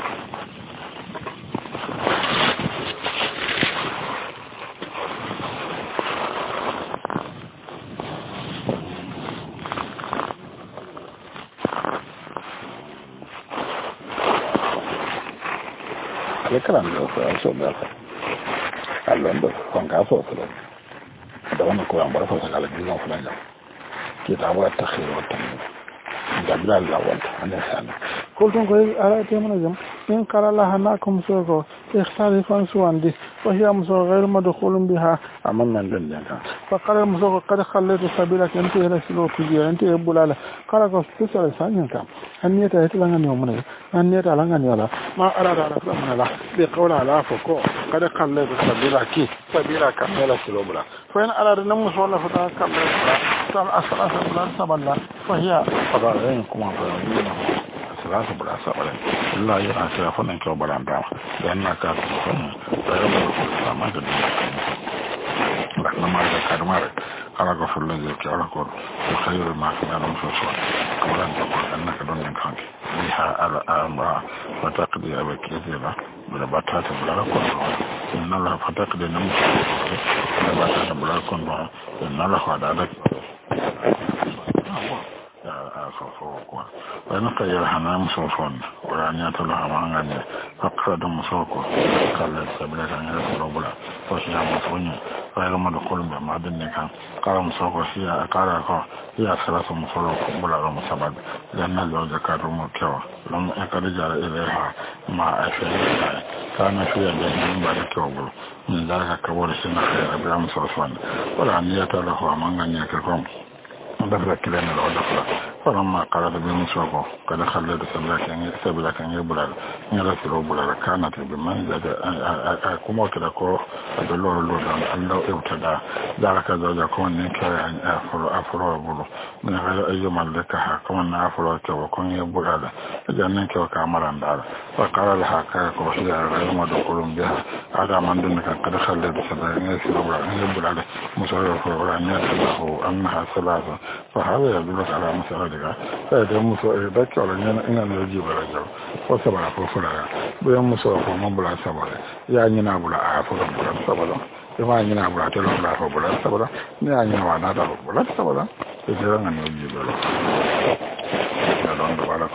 A: kalan da so da allon da kon ka so da wannan ko an bar fa kala gidan fulani ke ta wa takhir wa tamam da bilal la wanta ana sana ko don ko ala te mana jam in kala la hanakum soko ikhtalifan suwandi wa hiya muso ghayr madkhulun biha amman man dallaka fa qala muso qad khallaytu sabilaka anta ila silo tujiya anta bulala kala ko tsara sanin ka anniyata ita langani wa mun anniyata langani wala ma arada ala kuma la bi qawla ala fako qad khallaytu sabilaka ila silo bula fa in arada nan muso la fa khallaytu tal asrasa bula saballa fa hiya qadarin kuma fa asrasa bula saballa Allah ya asira fa nan ko baranda dan na ka fa da ya ba ma da لما هذا كان مارك على غفر الله ذلك على قول وخير ما كان مفسر قبل أن تقول أنك دون ينكانك بها على أمرها فتقضي أبك يزيلا بلا باتات بلا لكون إن الله فتقضي نمسك بلا باتات بلا لكون إن الله قد أدك وإن خير حنا مصوفون ورانيات الله معنى فقرد مصوكو قال سبيلك أن يرسل بلا فشيها مصوني غير مدخول بمعدن كان قال مصوكو فيها أقاركو هي ثلاث مصوكو بلا مصابد لأن الله ذكر مكيوة لم يكرجع إليها مع أشياء كان فيها جهنم بعد كيوبل من ذلك كبور سنة خير بلا مصوفون ورانيات له معنى يكركم دفع كلام العدفة فلما قرأت بمسوكو قد خلت سبلك أن يبلغ نغسل بلغ كانت بمنزل كما كدكو أدلور اللودان الله ابتدى ذلك زوجة كون نكري أن أفرو بلو من غير أي ملكها كون أفرو كو كون يبلغ جنن كو كامران دار فقال لها كاكو هي غير مدخول بها هذا من دونك قد خلت سبلك أن يبلغ مسوكو ولن يتبعه أنها ثلاثة فهذا يدلك على مسألتك فإذا مسوء ذلك ولا إن يجيب رجل وسبع ففلها بيا مسوء فمن بلا سبع يعني نابلا عافر بلا سبع يعني نابلا تلو بلا فبلا سبع يعني نوانا تلو بلا سبع إذا أن يجيب له يدون دبالا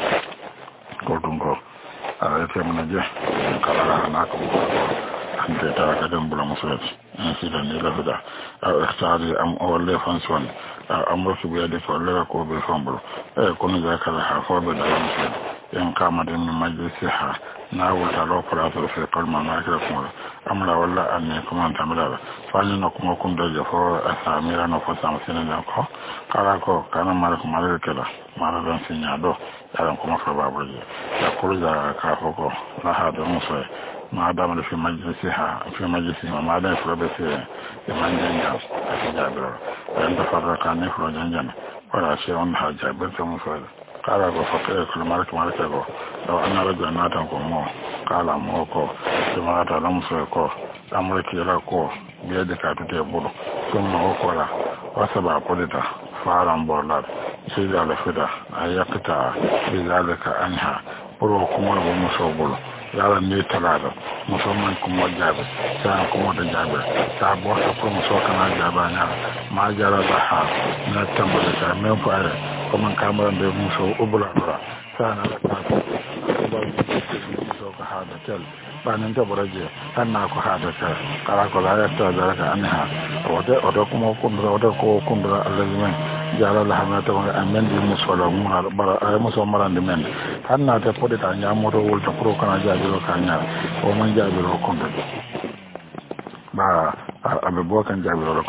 A: كنتم على يتمنى جه كلا ناكم أنت ترى كدم بلا مسوء سيدا نيلا فدا أو اختاري أم أولي فانسوان أمر سبيادي فأولي كو بفنبل كون ذاك الحفاظ بدأ مسلم إن قامت من مجلسها ناول تلو فراسل في قلب ماكرا كمولا أملا ولا أني كمان تعمل فاني نكما كن دجا فور أساميرا نفسام سنجاكو قالاكو كان مالك مالك كلا مالك سنجادو يالن كما فبابرجي يقول ذا كافوكو لا هذا مسوي ما دام في مجلسها ما دام في ربسه لمن جنجا في جابر وإن تفرق عن نفر جنجا ولا شيء عنها جابر كمفرد قال أبو فقير كل مالك أبو لو أن رجل ناتنكم مو قال موكو كما أتعلم سيكو أمرك يلاكو بيدك أتتبولو ثم أقول وسبع قلتا فعلا بولاد سيدة لفدا أيقتا بذلك أنها ولو كمال ومسوبولو yala ne talado musamman kuma jabe sai kuma da jabe ta bota ko muso kana jaba na ma jara da ha na tambata ta men fare kuma kamaran da muso ubula dora sana da ta ba muso ka hada tel banin ta buraje anna ko hada ta kala ko la ya ta da ka anha odo kuma kundura odo ko kundura allazimin jara la hamata wa amman di musola mu bara ay muso marande men hanna ta pode ta nya moto wolta pro kana jabiro kanya o man jabiro kondo ba abe bo kan jabiro ko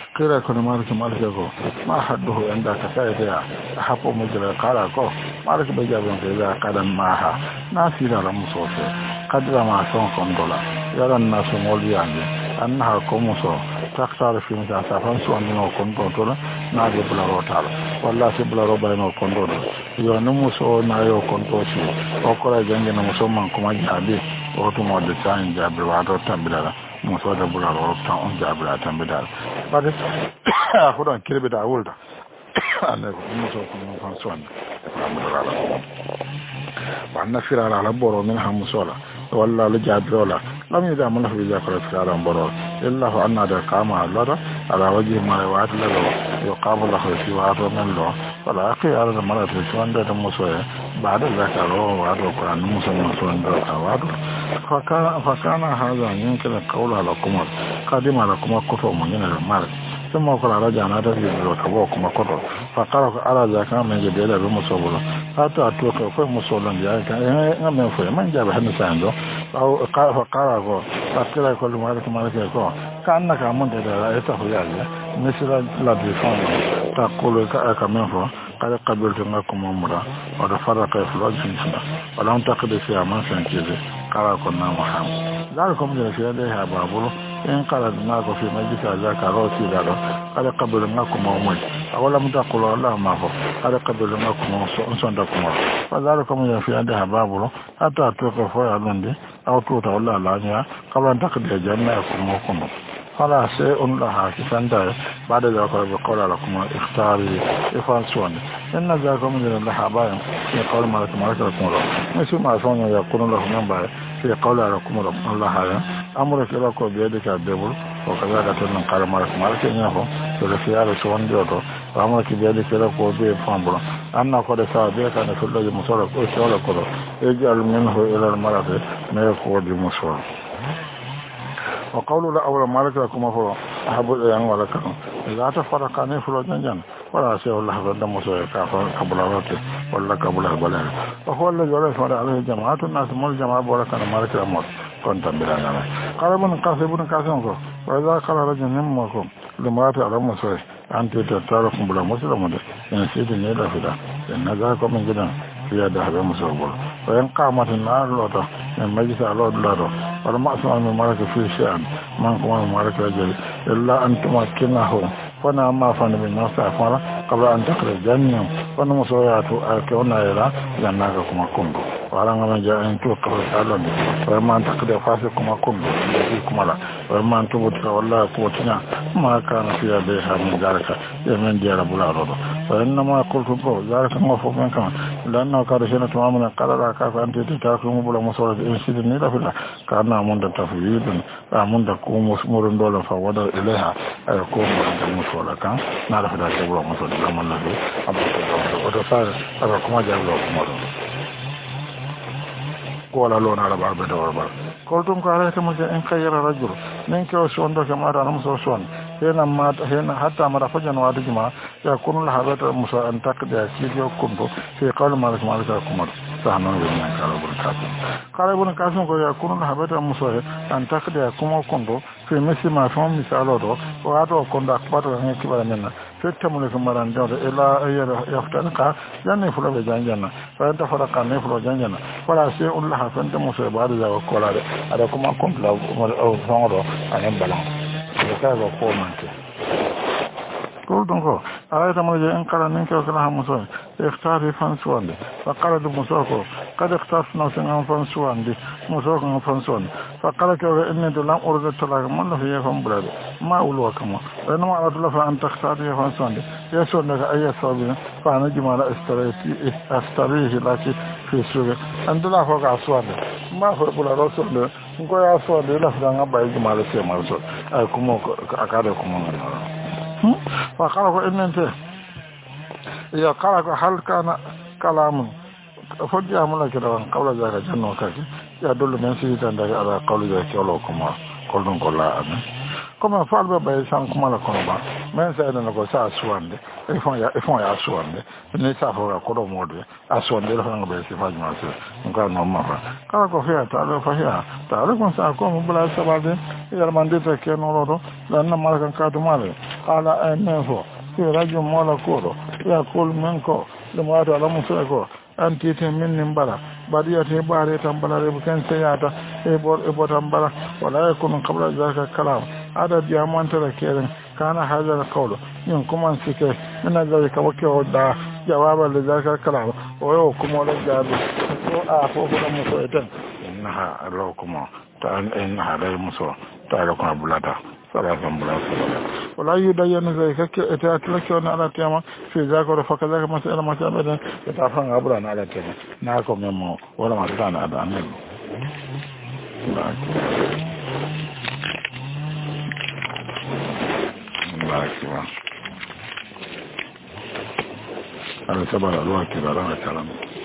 A: قيل كن مالك كو ما حده عندك سيديا أحب مجرى قال كو مالك بجابن إذا قدم معها ناسي على مصوصة قدر ما سون كندولا يرى الناس مولياني أنها كوموسو تختار في مثل سافن سوان دينو كندولا ناجي بلا روتال والله سبلا روبينو كندولا يونموسو نايو كندوسي وكرا جنجي نموسو من كما جابي وتمو دسان جابي وادو تنبلا muso da bula ro ta on jabra tambida ba da hudan kirbi da wulda Allah ko muso ko mon fan son ba na firara ala boro min ha musola walla lu jabrola lam yida mun fi zakara firara boro illa hu anna da kama Allah ala waji ma wa atla yo qama la fi wa ato min lo wala aqi ala da mara fi wanda da muso ya ba da zakaro wa do ko an muso mon son da ka wa do fakana haza yankin kaula la kuma kadima la kuma koto mun yana da mara sun ma kula raja na da biyu ka ba kuma koto fakara ka ala zaka men je da muso bolo hata to ka ko muso lan ya ka en men fo man ja ba hannu sando au fakara ko fakira ko mara ko kan na ka mun da ita ho ya misira la bi fon ta kolo ka men fo kada qabiltu ngakum umra wa farqa iflajin wala on taqdi fi aman sankize kala ko na muhammad dal ko mun fi da ha babulu in kala na ko fi majisa za ka roti da do kada qabilu ngakum umma wala mutaqulu Allah ma ko kada qabilu ngakum son da kuma fa dal ko mun fi da ha babulu hatta to ko fo ya londe aw to ta wala la nya kablan taqdi janna ko mo فلا شيء لها كسندا بعد ذلك بقول لكم اختاري إفانسون إن ذلك من الله باين في قول ما لكم مثل ما صنع يقول لهم ينبغي في قول لكم الله أمرك لكم بيدك الدبل وكذلك تنم قال ما لكم ينفو فلسيار سوان ديوتو وأمرك بيدك لكم بيفانبلا أنا قد سابقك أن في الله مصورك وشورك يجعل منه إلى المرض ما يقول بمصورك وقولوا لا أول مالك لكم أفضل أحب الأيام ولكم إذا تفرقاني فلو جنجان ولا سيء الله فدى مسوء قبل راتي ولا قبل البلاد وهو الذي وليس عليه جماعة الناس مول جماعة ولكن مالك الموت كنت بلانا قال ابن قاسم وإذا قال رجل نمكم لمرات على مسوء أنت تتاركم بلا مسلم إن سيد نيلا فدا إن ذاكم من جدا في هذا مسوء وإن قامت النار لوطا من مجلس على لوطا ولما أسمع من مالك في شيئا من كمان مالك رجل إلا أن تمكنه فانا ما فان من نفس أفعال قبل أن تخرج جنيا فانا مسويات كونا إلى جناك كما كنت وعلى ما جاء أن توقف الألم وما أن تقضي فاسق كما كنت فيكم لا وما أن تبتك والله قوتنا ما كان في يديها من ذلك يمن ديال بلا رضا فإنما قلت بو ذلك موفق من كمان لأنه كان شيئا تماما قال لا كاف أنت تتاكم بلا مصورة إنسيد النيلة في الله كان أمون تفيد أمون تقوم مسمور دولا فوضع إليها يقوم بأنت ولا كان نعرف ذلك يقول مصر لما النبي أبو وتصار أبقى جاب له مصر ولا لون على بعض بدور بعض قلتم قالت مجا إن خير رجل منك وشون ده كما أنا مسوشون هنا حتى ما رفجن وادجما يكون لها بيت مسا أن تقد يسير يكون في قول مالك كمر سهنا بين قال ابن قاسم يكون لها بيت مسا أن تقد يكون كنت في مثل ما فهم مثاله وهذا كنت أكبر من كبار منا فتمو لكم مران جود إلى يفتنك جاني فلو بجانجنا فأنت فرقاني فلو جانجنا ولا شيء لها فأنت مسا بعد ذا وقال هذا كما كنت لو فانرو أن ينبلغ لكذا قومانك قلتم كو أرأيت مرجع إن قال ننك وكلها مسوي اختاري فانسوان دي فقالت مسوكو قد اختارت نفسي عن فانسوان دي مسوكو عن فانسوان فقالت إني دلام أرد الطلاق من له يفهم بلاد ما أولوها كما وإنما أردت له فأن تختاري فانسوان دي يسون لك أي صابين فأنا جمال أستريه لك في سوق أن دلا فوق عصوان دي ما فوق بلا رسول دي نقول عصوان دي لفظان أبا جمال سيما رسول أكمو أكادكم فقالوا إن أنت يا قالوا هل كان كلام فجأة ملك قول ذلك جنة كذي يدل من سيدنا على قول ذلك يلوكما قلنا كلا أمين كما فعل بيسان كما لكم من سيدنا نقول سأسوان إفون يا أسوان نسافر كلو مودي أسوان ده لفظنا بيسفاج ما سير نقول نوما قالوا فيها تعالوا كن سأكون بلا سبادين إذا من ديت كأنه لأن مالك كاتو مالك قال أنه في رجل مولا كورو يقول منكو لما أتى لمسيكو أنت من نمبلا بديت باري تنبلا ربكن سياتا إبو تنبلا ولا يكون قبل ذلك الكلام هذا ديامان تركيرن كان هذا القول ينكم أن سكي من ذلك وكيه دا جوابا لذلك الكلام ويوكم ولا جابي وآفوه لمسيتن إنها اللوكم إنها لا يمسو تعالكم أبلاتا ولا يدين ذلك اتاتلك على تيما في ذاك فكذاك مسألة مسألة يتعفن عبران على تيما ناكم يمو ولا ما كان هذا عنه الله أكبر هذا سبب الوقت بلا كلام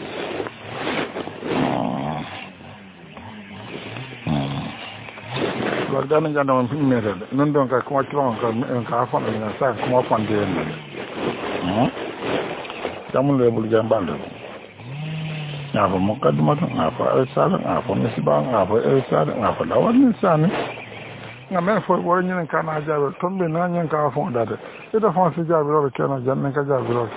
A: dana janda mon fi mete non don ka kuma kilon ka fa na sa kuma fande ne tamul le bul jambal na fa muqaddimatu na fa risala na fa misba na fa risala na fa lawan nisani na men fo wor nyen kana jabe tombe na nyen ka fa dade ida fa si jabe ro kana janne ka jabe ro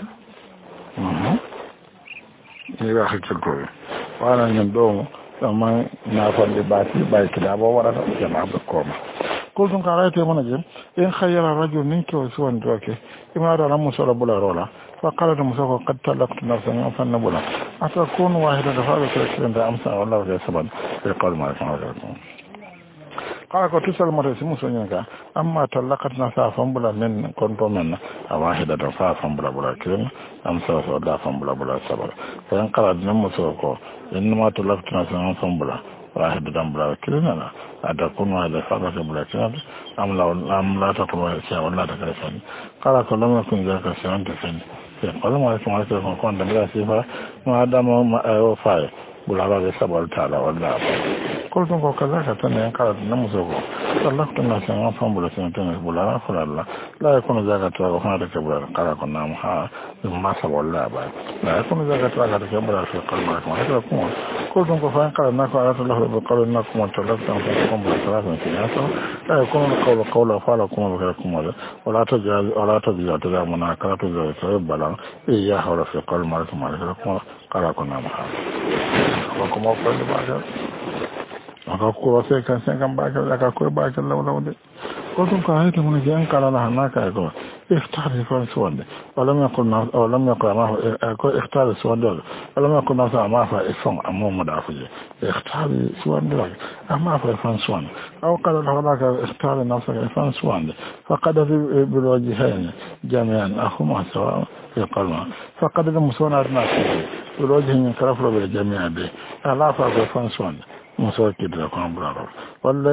A: ni ba hakko ko wala nyen do sama na fande bati bay kida bo warata jama be koma ko dun ka rayte mona jëm en khayra rajul ninki o suwan doke imara la musala bula rola fa qala musako qad talaqtu nafsan fa nabula atakun wahida dafa ke kiranda amsa wallahi ya saban fi qalma ta'ala قال كنت تسأل مرة سموسونيكا أما تلقت نساء فنبلا من كنتم من واحدة دفاع فنبلا بلا كريم أمسا فودا فنبلا بلا سبلا فينقل نمسوكو إنما تلقت نساء فنبلا واحدة دنبلا كريم أتكون واحدة فاقة بلا كريم أم لا تكون واحدة ولا تكريم قال كلما يكون ذلك سيوان تفين قال ما يكون واحدة كنت بلا سيفا ما دام فاي بلا بلا سبلا تعالى ولا قلت لكم كذلك تنين قالت نمسوكو طلقت الناس من فنبلا سنتين بلا فلا لا يكون ذلك تواغ هناك بلا قال كنا محا ما سبوا الله بعد لا يكون ذلك تواغ بلا في قلبكم هكذا كون قلت لكم فإن قال أنكم على الله بقول إنكم طلقتم فنكم بلا ثلاثة كناسة لا يكون القول قولا فعلكم وغيركم ولا تجعل تدامنا كلا تجعل بلا إياه ولا في قلبكم هكذا قال كنا محا وكم أفضل بعد akakura sai kan baka da akakura baka laulaude ko tun ka haita mun ji an kala na hanaka ko ikhtar fa suwande wala ma kunna wala ma qama ko ikhtar suwande wala ma kunna sa ma fa ifon amma mu da fuje ikhtar suwande amma fa ifon suwande aw qala la ka ikhtar nafsa ifon suwande faqad bil wajhain jami'an ahuma sawa في قلبه فقد المسونات الناس bil wajhain karaflo bil jami'a be ala fa ifon suwande مسوكي دراكم برارو ولا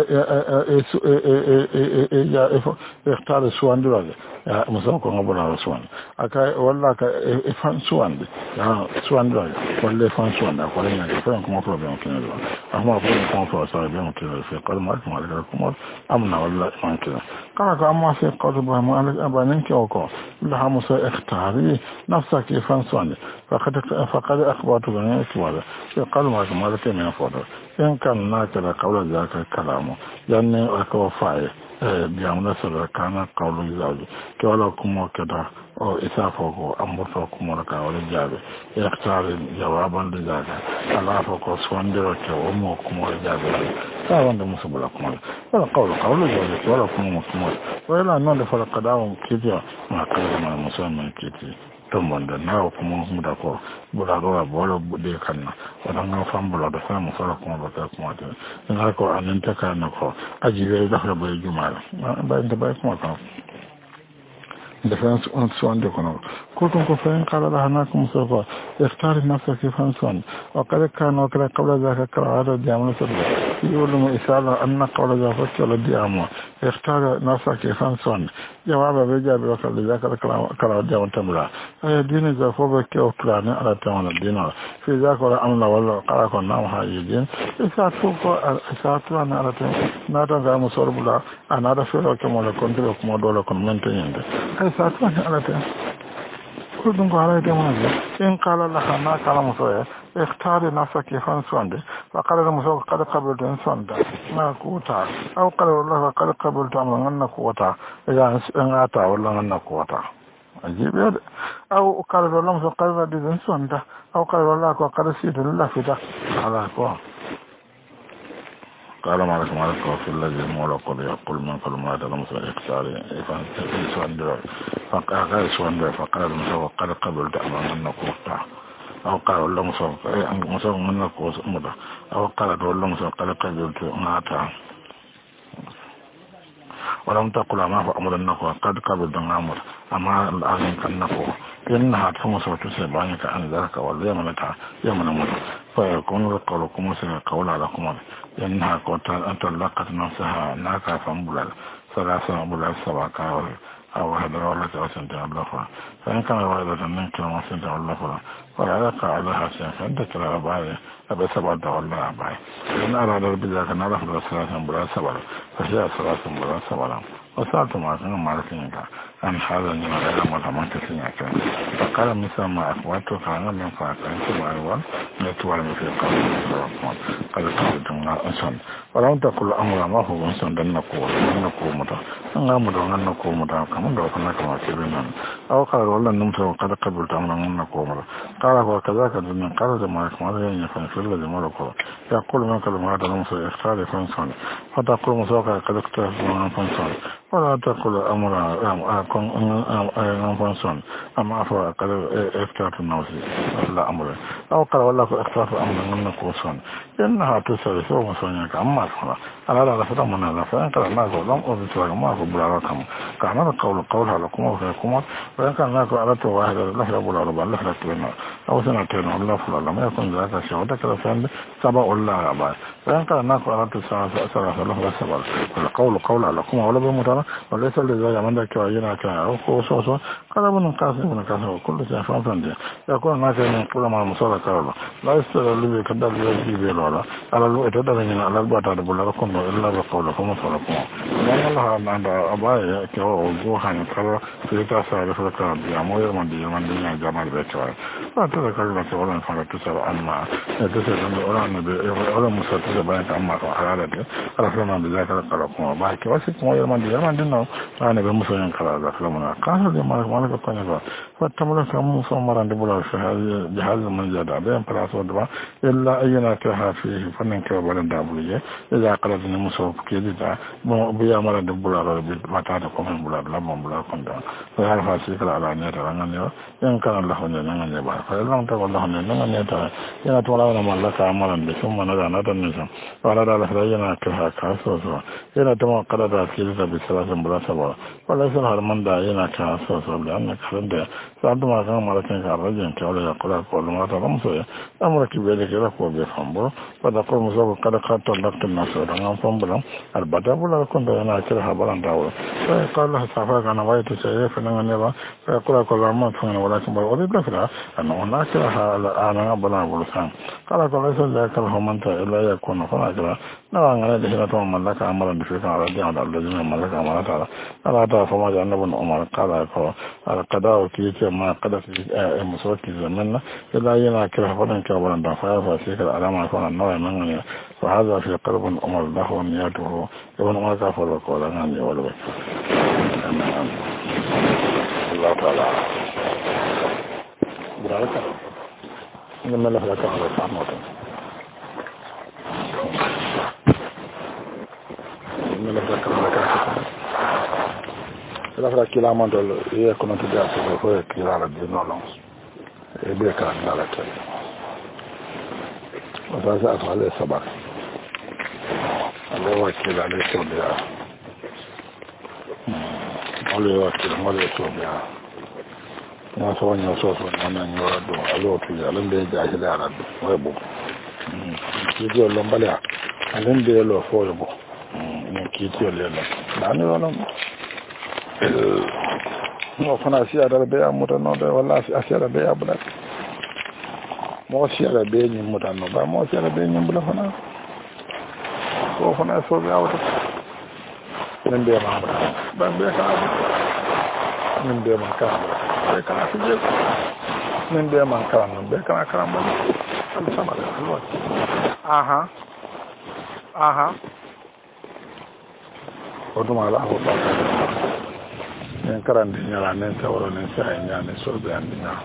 A: اختار سوان دراجة مسوكم برارو سوان أكا ولا كا إفان سوان دي سوان دراجة ولا إفان سوان ده ولا يعني إفان كم أفراد بيوم كنا دراجة أهم أفراد كم أفراد صار بيوم كنا في قلب مالك كم أمنا ولا إفان كنا قالك أما في قلب مالك أبانين كأوكو لها مسا اختاري نفسك إفان سوان دي فقد أخبرت بني كوالا في قلب مالك من أفراد in kan na kira kaular da aka kalamu yan ne aka wafaye biyan nasarar kana kaular zaɓe ke wala kuma kada o isa foko an mutu kuma da kawar jabe ya tare jawaban da zaga alafa ko swandira ke omo kuma da jabe ta wanda musu bula kuma wala kaular zaɓe ke wala kuma kuma wala nan da fara kadawun kijiya ma kawai ma musamman kiti tombonde nawo kuma muda ko bula roa bolo de kanna wadanga fambula da samu sala kuma ba kuma ta in ko anan ta kana ko ajibe da fara bai jumala ba inda bai kuma ka defense on sonde kono ko ko fen kala da hanakum sofa اختار نفسك فانسون وقد كان وكذا قبل ذاك كراهة ديامون سبب يقول إسالة أن قبل ذاك ولا ديامون اختار نفسك فانسون جواب بيجاب وقد ذاك كراهة ديامون تملا دين ذا فوبك أوكلاني على تمام الدين في ذاك ولا أملا ولا قراءة نام هاي الدين إساتوا أنا على تمام نادا ذا مصرب لا أنا رفيع كم ولا كنت لكم ولا كم من تيند إساتوا أنا على تمام كلهم قالوا كمان إن قال لها ما كلام صحيح اختار نفسك فانسوند فقال المسوق قد قبلت انسوند ما كوتا أو قال والله قد قبلت أمر أن كوتا إذا أنعتا والله أن كوتا أجيب يد أو قال والله مسوق قد قبلت انسوند أو قال والله قد سيد الله فتا على كوه قال مالك وفي الذي مولى قد يقول من قل ما تلمس اختاري فقال المسوق قد قبلت أمر أن كوتا أو قال والله مسوق من كوتا أو قال والله مسوق قد قبلت أنعتا ولم تقل ما هو أمر النقوة قد قبل دنامر أما الآن كالنقوة إنها تمس وتسبعنك عن ذلك واليمنة يمن مر فيكون القول كمسر القول على كمر إنها أنت لقت نفسها ناكا فانبلل ثلاثة أبلل سبعة أو هذا ولا تأسنت الله فإن كان واحدة منك وما سنت الله ولا يقع عليها شيء فأنت ترى أبعي أبي سبعة والله أبعي إن أراد بذلك نعرف ثلاثة أبلل سبعة فهي ثلاثة أبلل سبعة وسألت معرفينك أن هذا من غير ملهمان كثيرك فقال مثل ما أخواتك عن من فاكرين وأول يتوالي في قلب قد قلت أنسان ولم تقل أمر ما هو أنسان دن نقوم متى نقوم متى كمان لو كنا كما كبرنا أو قال والله نمت وقد قبلت أمر من نقوم قال وكذاك الدنيا قال ما يكمل يفعل في الذي مرقه يقول من كلمات نمت إختار فانسان فتقول مسوقا قد اختلف من فانسان ولا تقل أمر فانسان أما أفضل قد اختلف النوس لا أمر أو قال والله اختلف أمر من نقوم إنها تسأل سوى مسوانيك أما أفضل أنا لا أفضل من هذا فإن كان الناس لم أفضل ما أقول بلاركم كان هذا قول لكم وفيكم وإن كان الناس أردت واحدة لا يقول أربع لا يقول أو سنتين الله فلا لم يكن ذلك شيء وذكر فإن سبع الله أبا فإن كان الناس أردت ثلاثة الله سبع القول لكم ولا بمتنا وليس لذلك من ذلك وعينا كان أو خصوصا قال ابن قاسم وكل شيء فانتندي يقول الناس من كل ما المصالة كارلا لا يستطيع الذي كدر يجي بيلولا على الوقت تدرين على البعض بلاركم إلا بقولكم وصلكم لأن الله عند أبائي كهو وجوهان كرر في تاسع رفلك بياموير من دي جمال بيتوار فتذكر لك أولا فلتسأل أما تسأل أن أولا مسألة بيانك أما حلالتي رفلنا بذلك لكم وباك وسيكم وير من دي نو أنا بمسلم كلا رفلنا قال لي مالك قنبا فتملك موسى مران دبلا في جهاز من جدا بين فلاس ودبا إلا أينا كها فيه فنن كبرن دابلية إذا قلت موسى كيدا بيا مران دبلا بتاعكم من بلا لما بلا كندا فهل فاسيك على نيت رانيو إن كان الله نينا نبا فلان تقول الله نينا نيت ينا تولا ما لك عملا بثم نذا نذا ولا لا خرجنا كها كاسوس ينا تما قلت كيدا بثلاث بلا سبا ولا يسهل من دا ينا كاسوس لأنك خلد سأنتم كان مالكين كارجين كولا يقول كل ما ترمسوا أمرك بيدك لك وبيفهموا فتقول مسوق قد قد لك الناس ورنان فنبلا البتا بلا كنت ينا كلها بلان داول فقال له سافاك أنا وايت سيئة فنان نبا فيقول كل ما تفهم ولكن بقول لك لا أنه ناكلها أنا بلان بلسان قال كل ليس ذاك الهمنت إلا يكون فناكلا نوعا أنا دهنا توم ملك عملا بفكرة على دي على الذين ملك عملا تعالى ألا تعرف ما جاء ابن عمر قال القضاء كيتي ما قدر في مسوك زمنا إلا يناكله فلن كبرا دفاع فسيك العلامة فانا النوع من فهذا في قلب عمر له ونياته ابن عمر كفر وقال عني ولو الله تعالى برعاك إنما له لك على الصحمة إنما له لك على الصحمة la kila mando ye kono to da ko ko kila la di no no e be ka na la te o da za fa le sabak ale wa kila le so dia ole wa kila mo le so dia na so nya so na na nyo do alo tu ya le be ja je la do we bo ki dio lo mbala ale be lo fo yo bo ni ki dio le lo na ni lo no fana si ada be amuta no de wala si asiara be abula mo si ada be ni muta no ba mo si ada be ni bula fana ko fana so be awta men be ma ba be ka men be ma ka be ka fi je men be ma ka no be ka ba aha o dum ala ko ba en karande nyala nen tawro nen sa en nyane so be andi na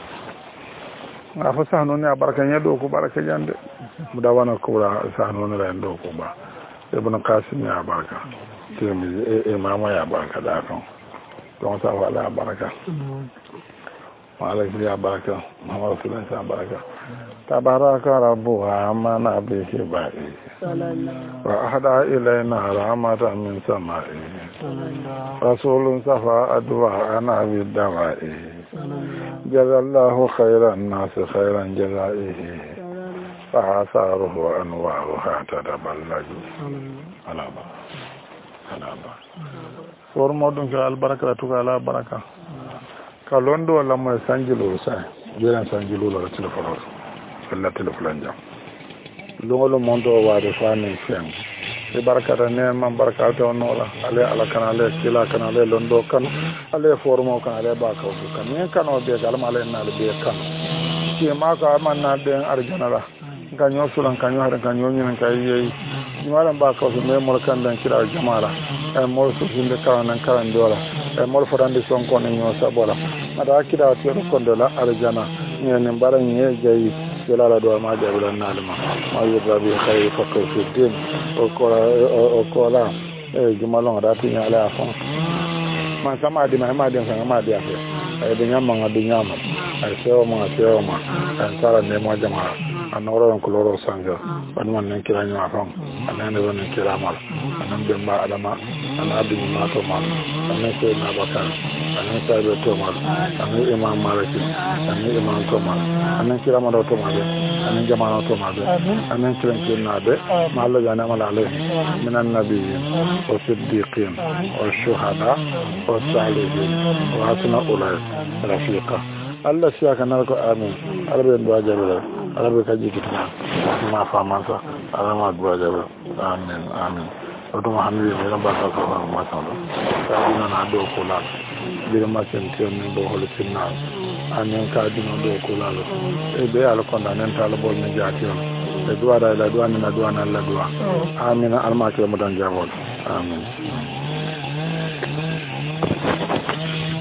A: nga fa sahno ne baraka nyedo ko baraka jande mu da wana ko ra sahno ne la ndo ko ba ibn qasim ya baraka tirmizi imama ya baraka da kan don sa wala baraka وعليك يا بركة محمد رسول الله يا بركة تبارك ربها آمنا به بائه وأهدى إلينا رحمة من سمائه رسول صفى أدواءنا بالدوائه جزى الله خير الناس خيرا جزائه فآثاره وأنوارها تتبلج على بركة ورمودك البركة على بركة kalondo wala mo sanjilo sa jera sanjilo la telefono la telefono jam longolo mondo wa de fane fen e barakata ne man barakata onola ale ala kanale kila kanale londo kan ale formo kan ale ba ka kan ne kan o be galma ale na le be kan ti ma ka man na de arjana la ganyo sulan kanyo har ganyo nyen kay yi ni wala ba ka so me mo kan dan kira jamala e mo so hinde kan kan dola e mo forande son kon nyo sabola ada kida tiro kondola arjana ñene mbaran ñe jayi yelala do ma jabulan nalma ma yubabi kay fakko fi din o kola e jumalon da tinya ala afon man sama di ma di sama ma di afa ay de nyama ngadu nyama ay sewa ma ay sara ne mo jama anoro ko loro sanga man nan kira nyama fam anan ne won kira mal anan be ma adama anan bi ma to mal anan se na bakar anan sa be to mal anan imam maliki anan imam to mal anan kira ma to mal anan jama to mal anan kira na be ma Allah jana mal alayhi min an-nabiyyin wa siddiqin wa shuhada wa salihin wa hasuna ulai rafiqa Allah siya kana ko amin arbe ndo ajabala arbe kaji kitna ma famansa arama ndo ajabala amin amin oto Muhammad ne ba ka ko ma tan do ta dina na do ko la bi ma sen te min do hol sinna amin ka dina do ko la e be al ko da nan talo bol ne jati on e duwa da la duwa na duwa na la duwa amin alma ke mo dan jabol amin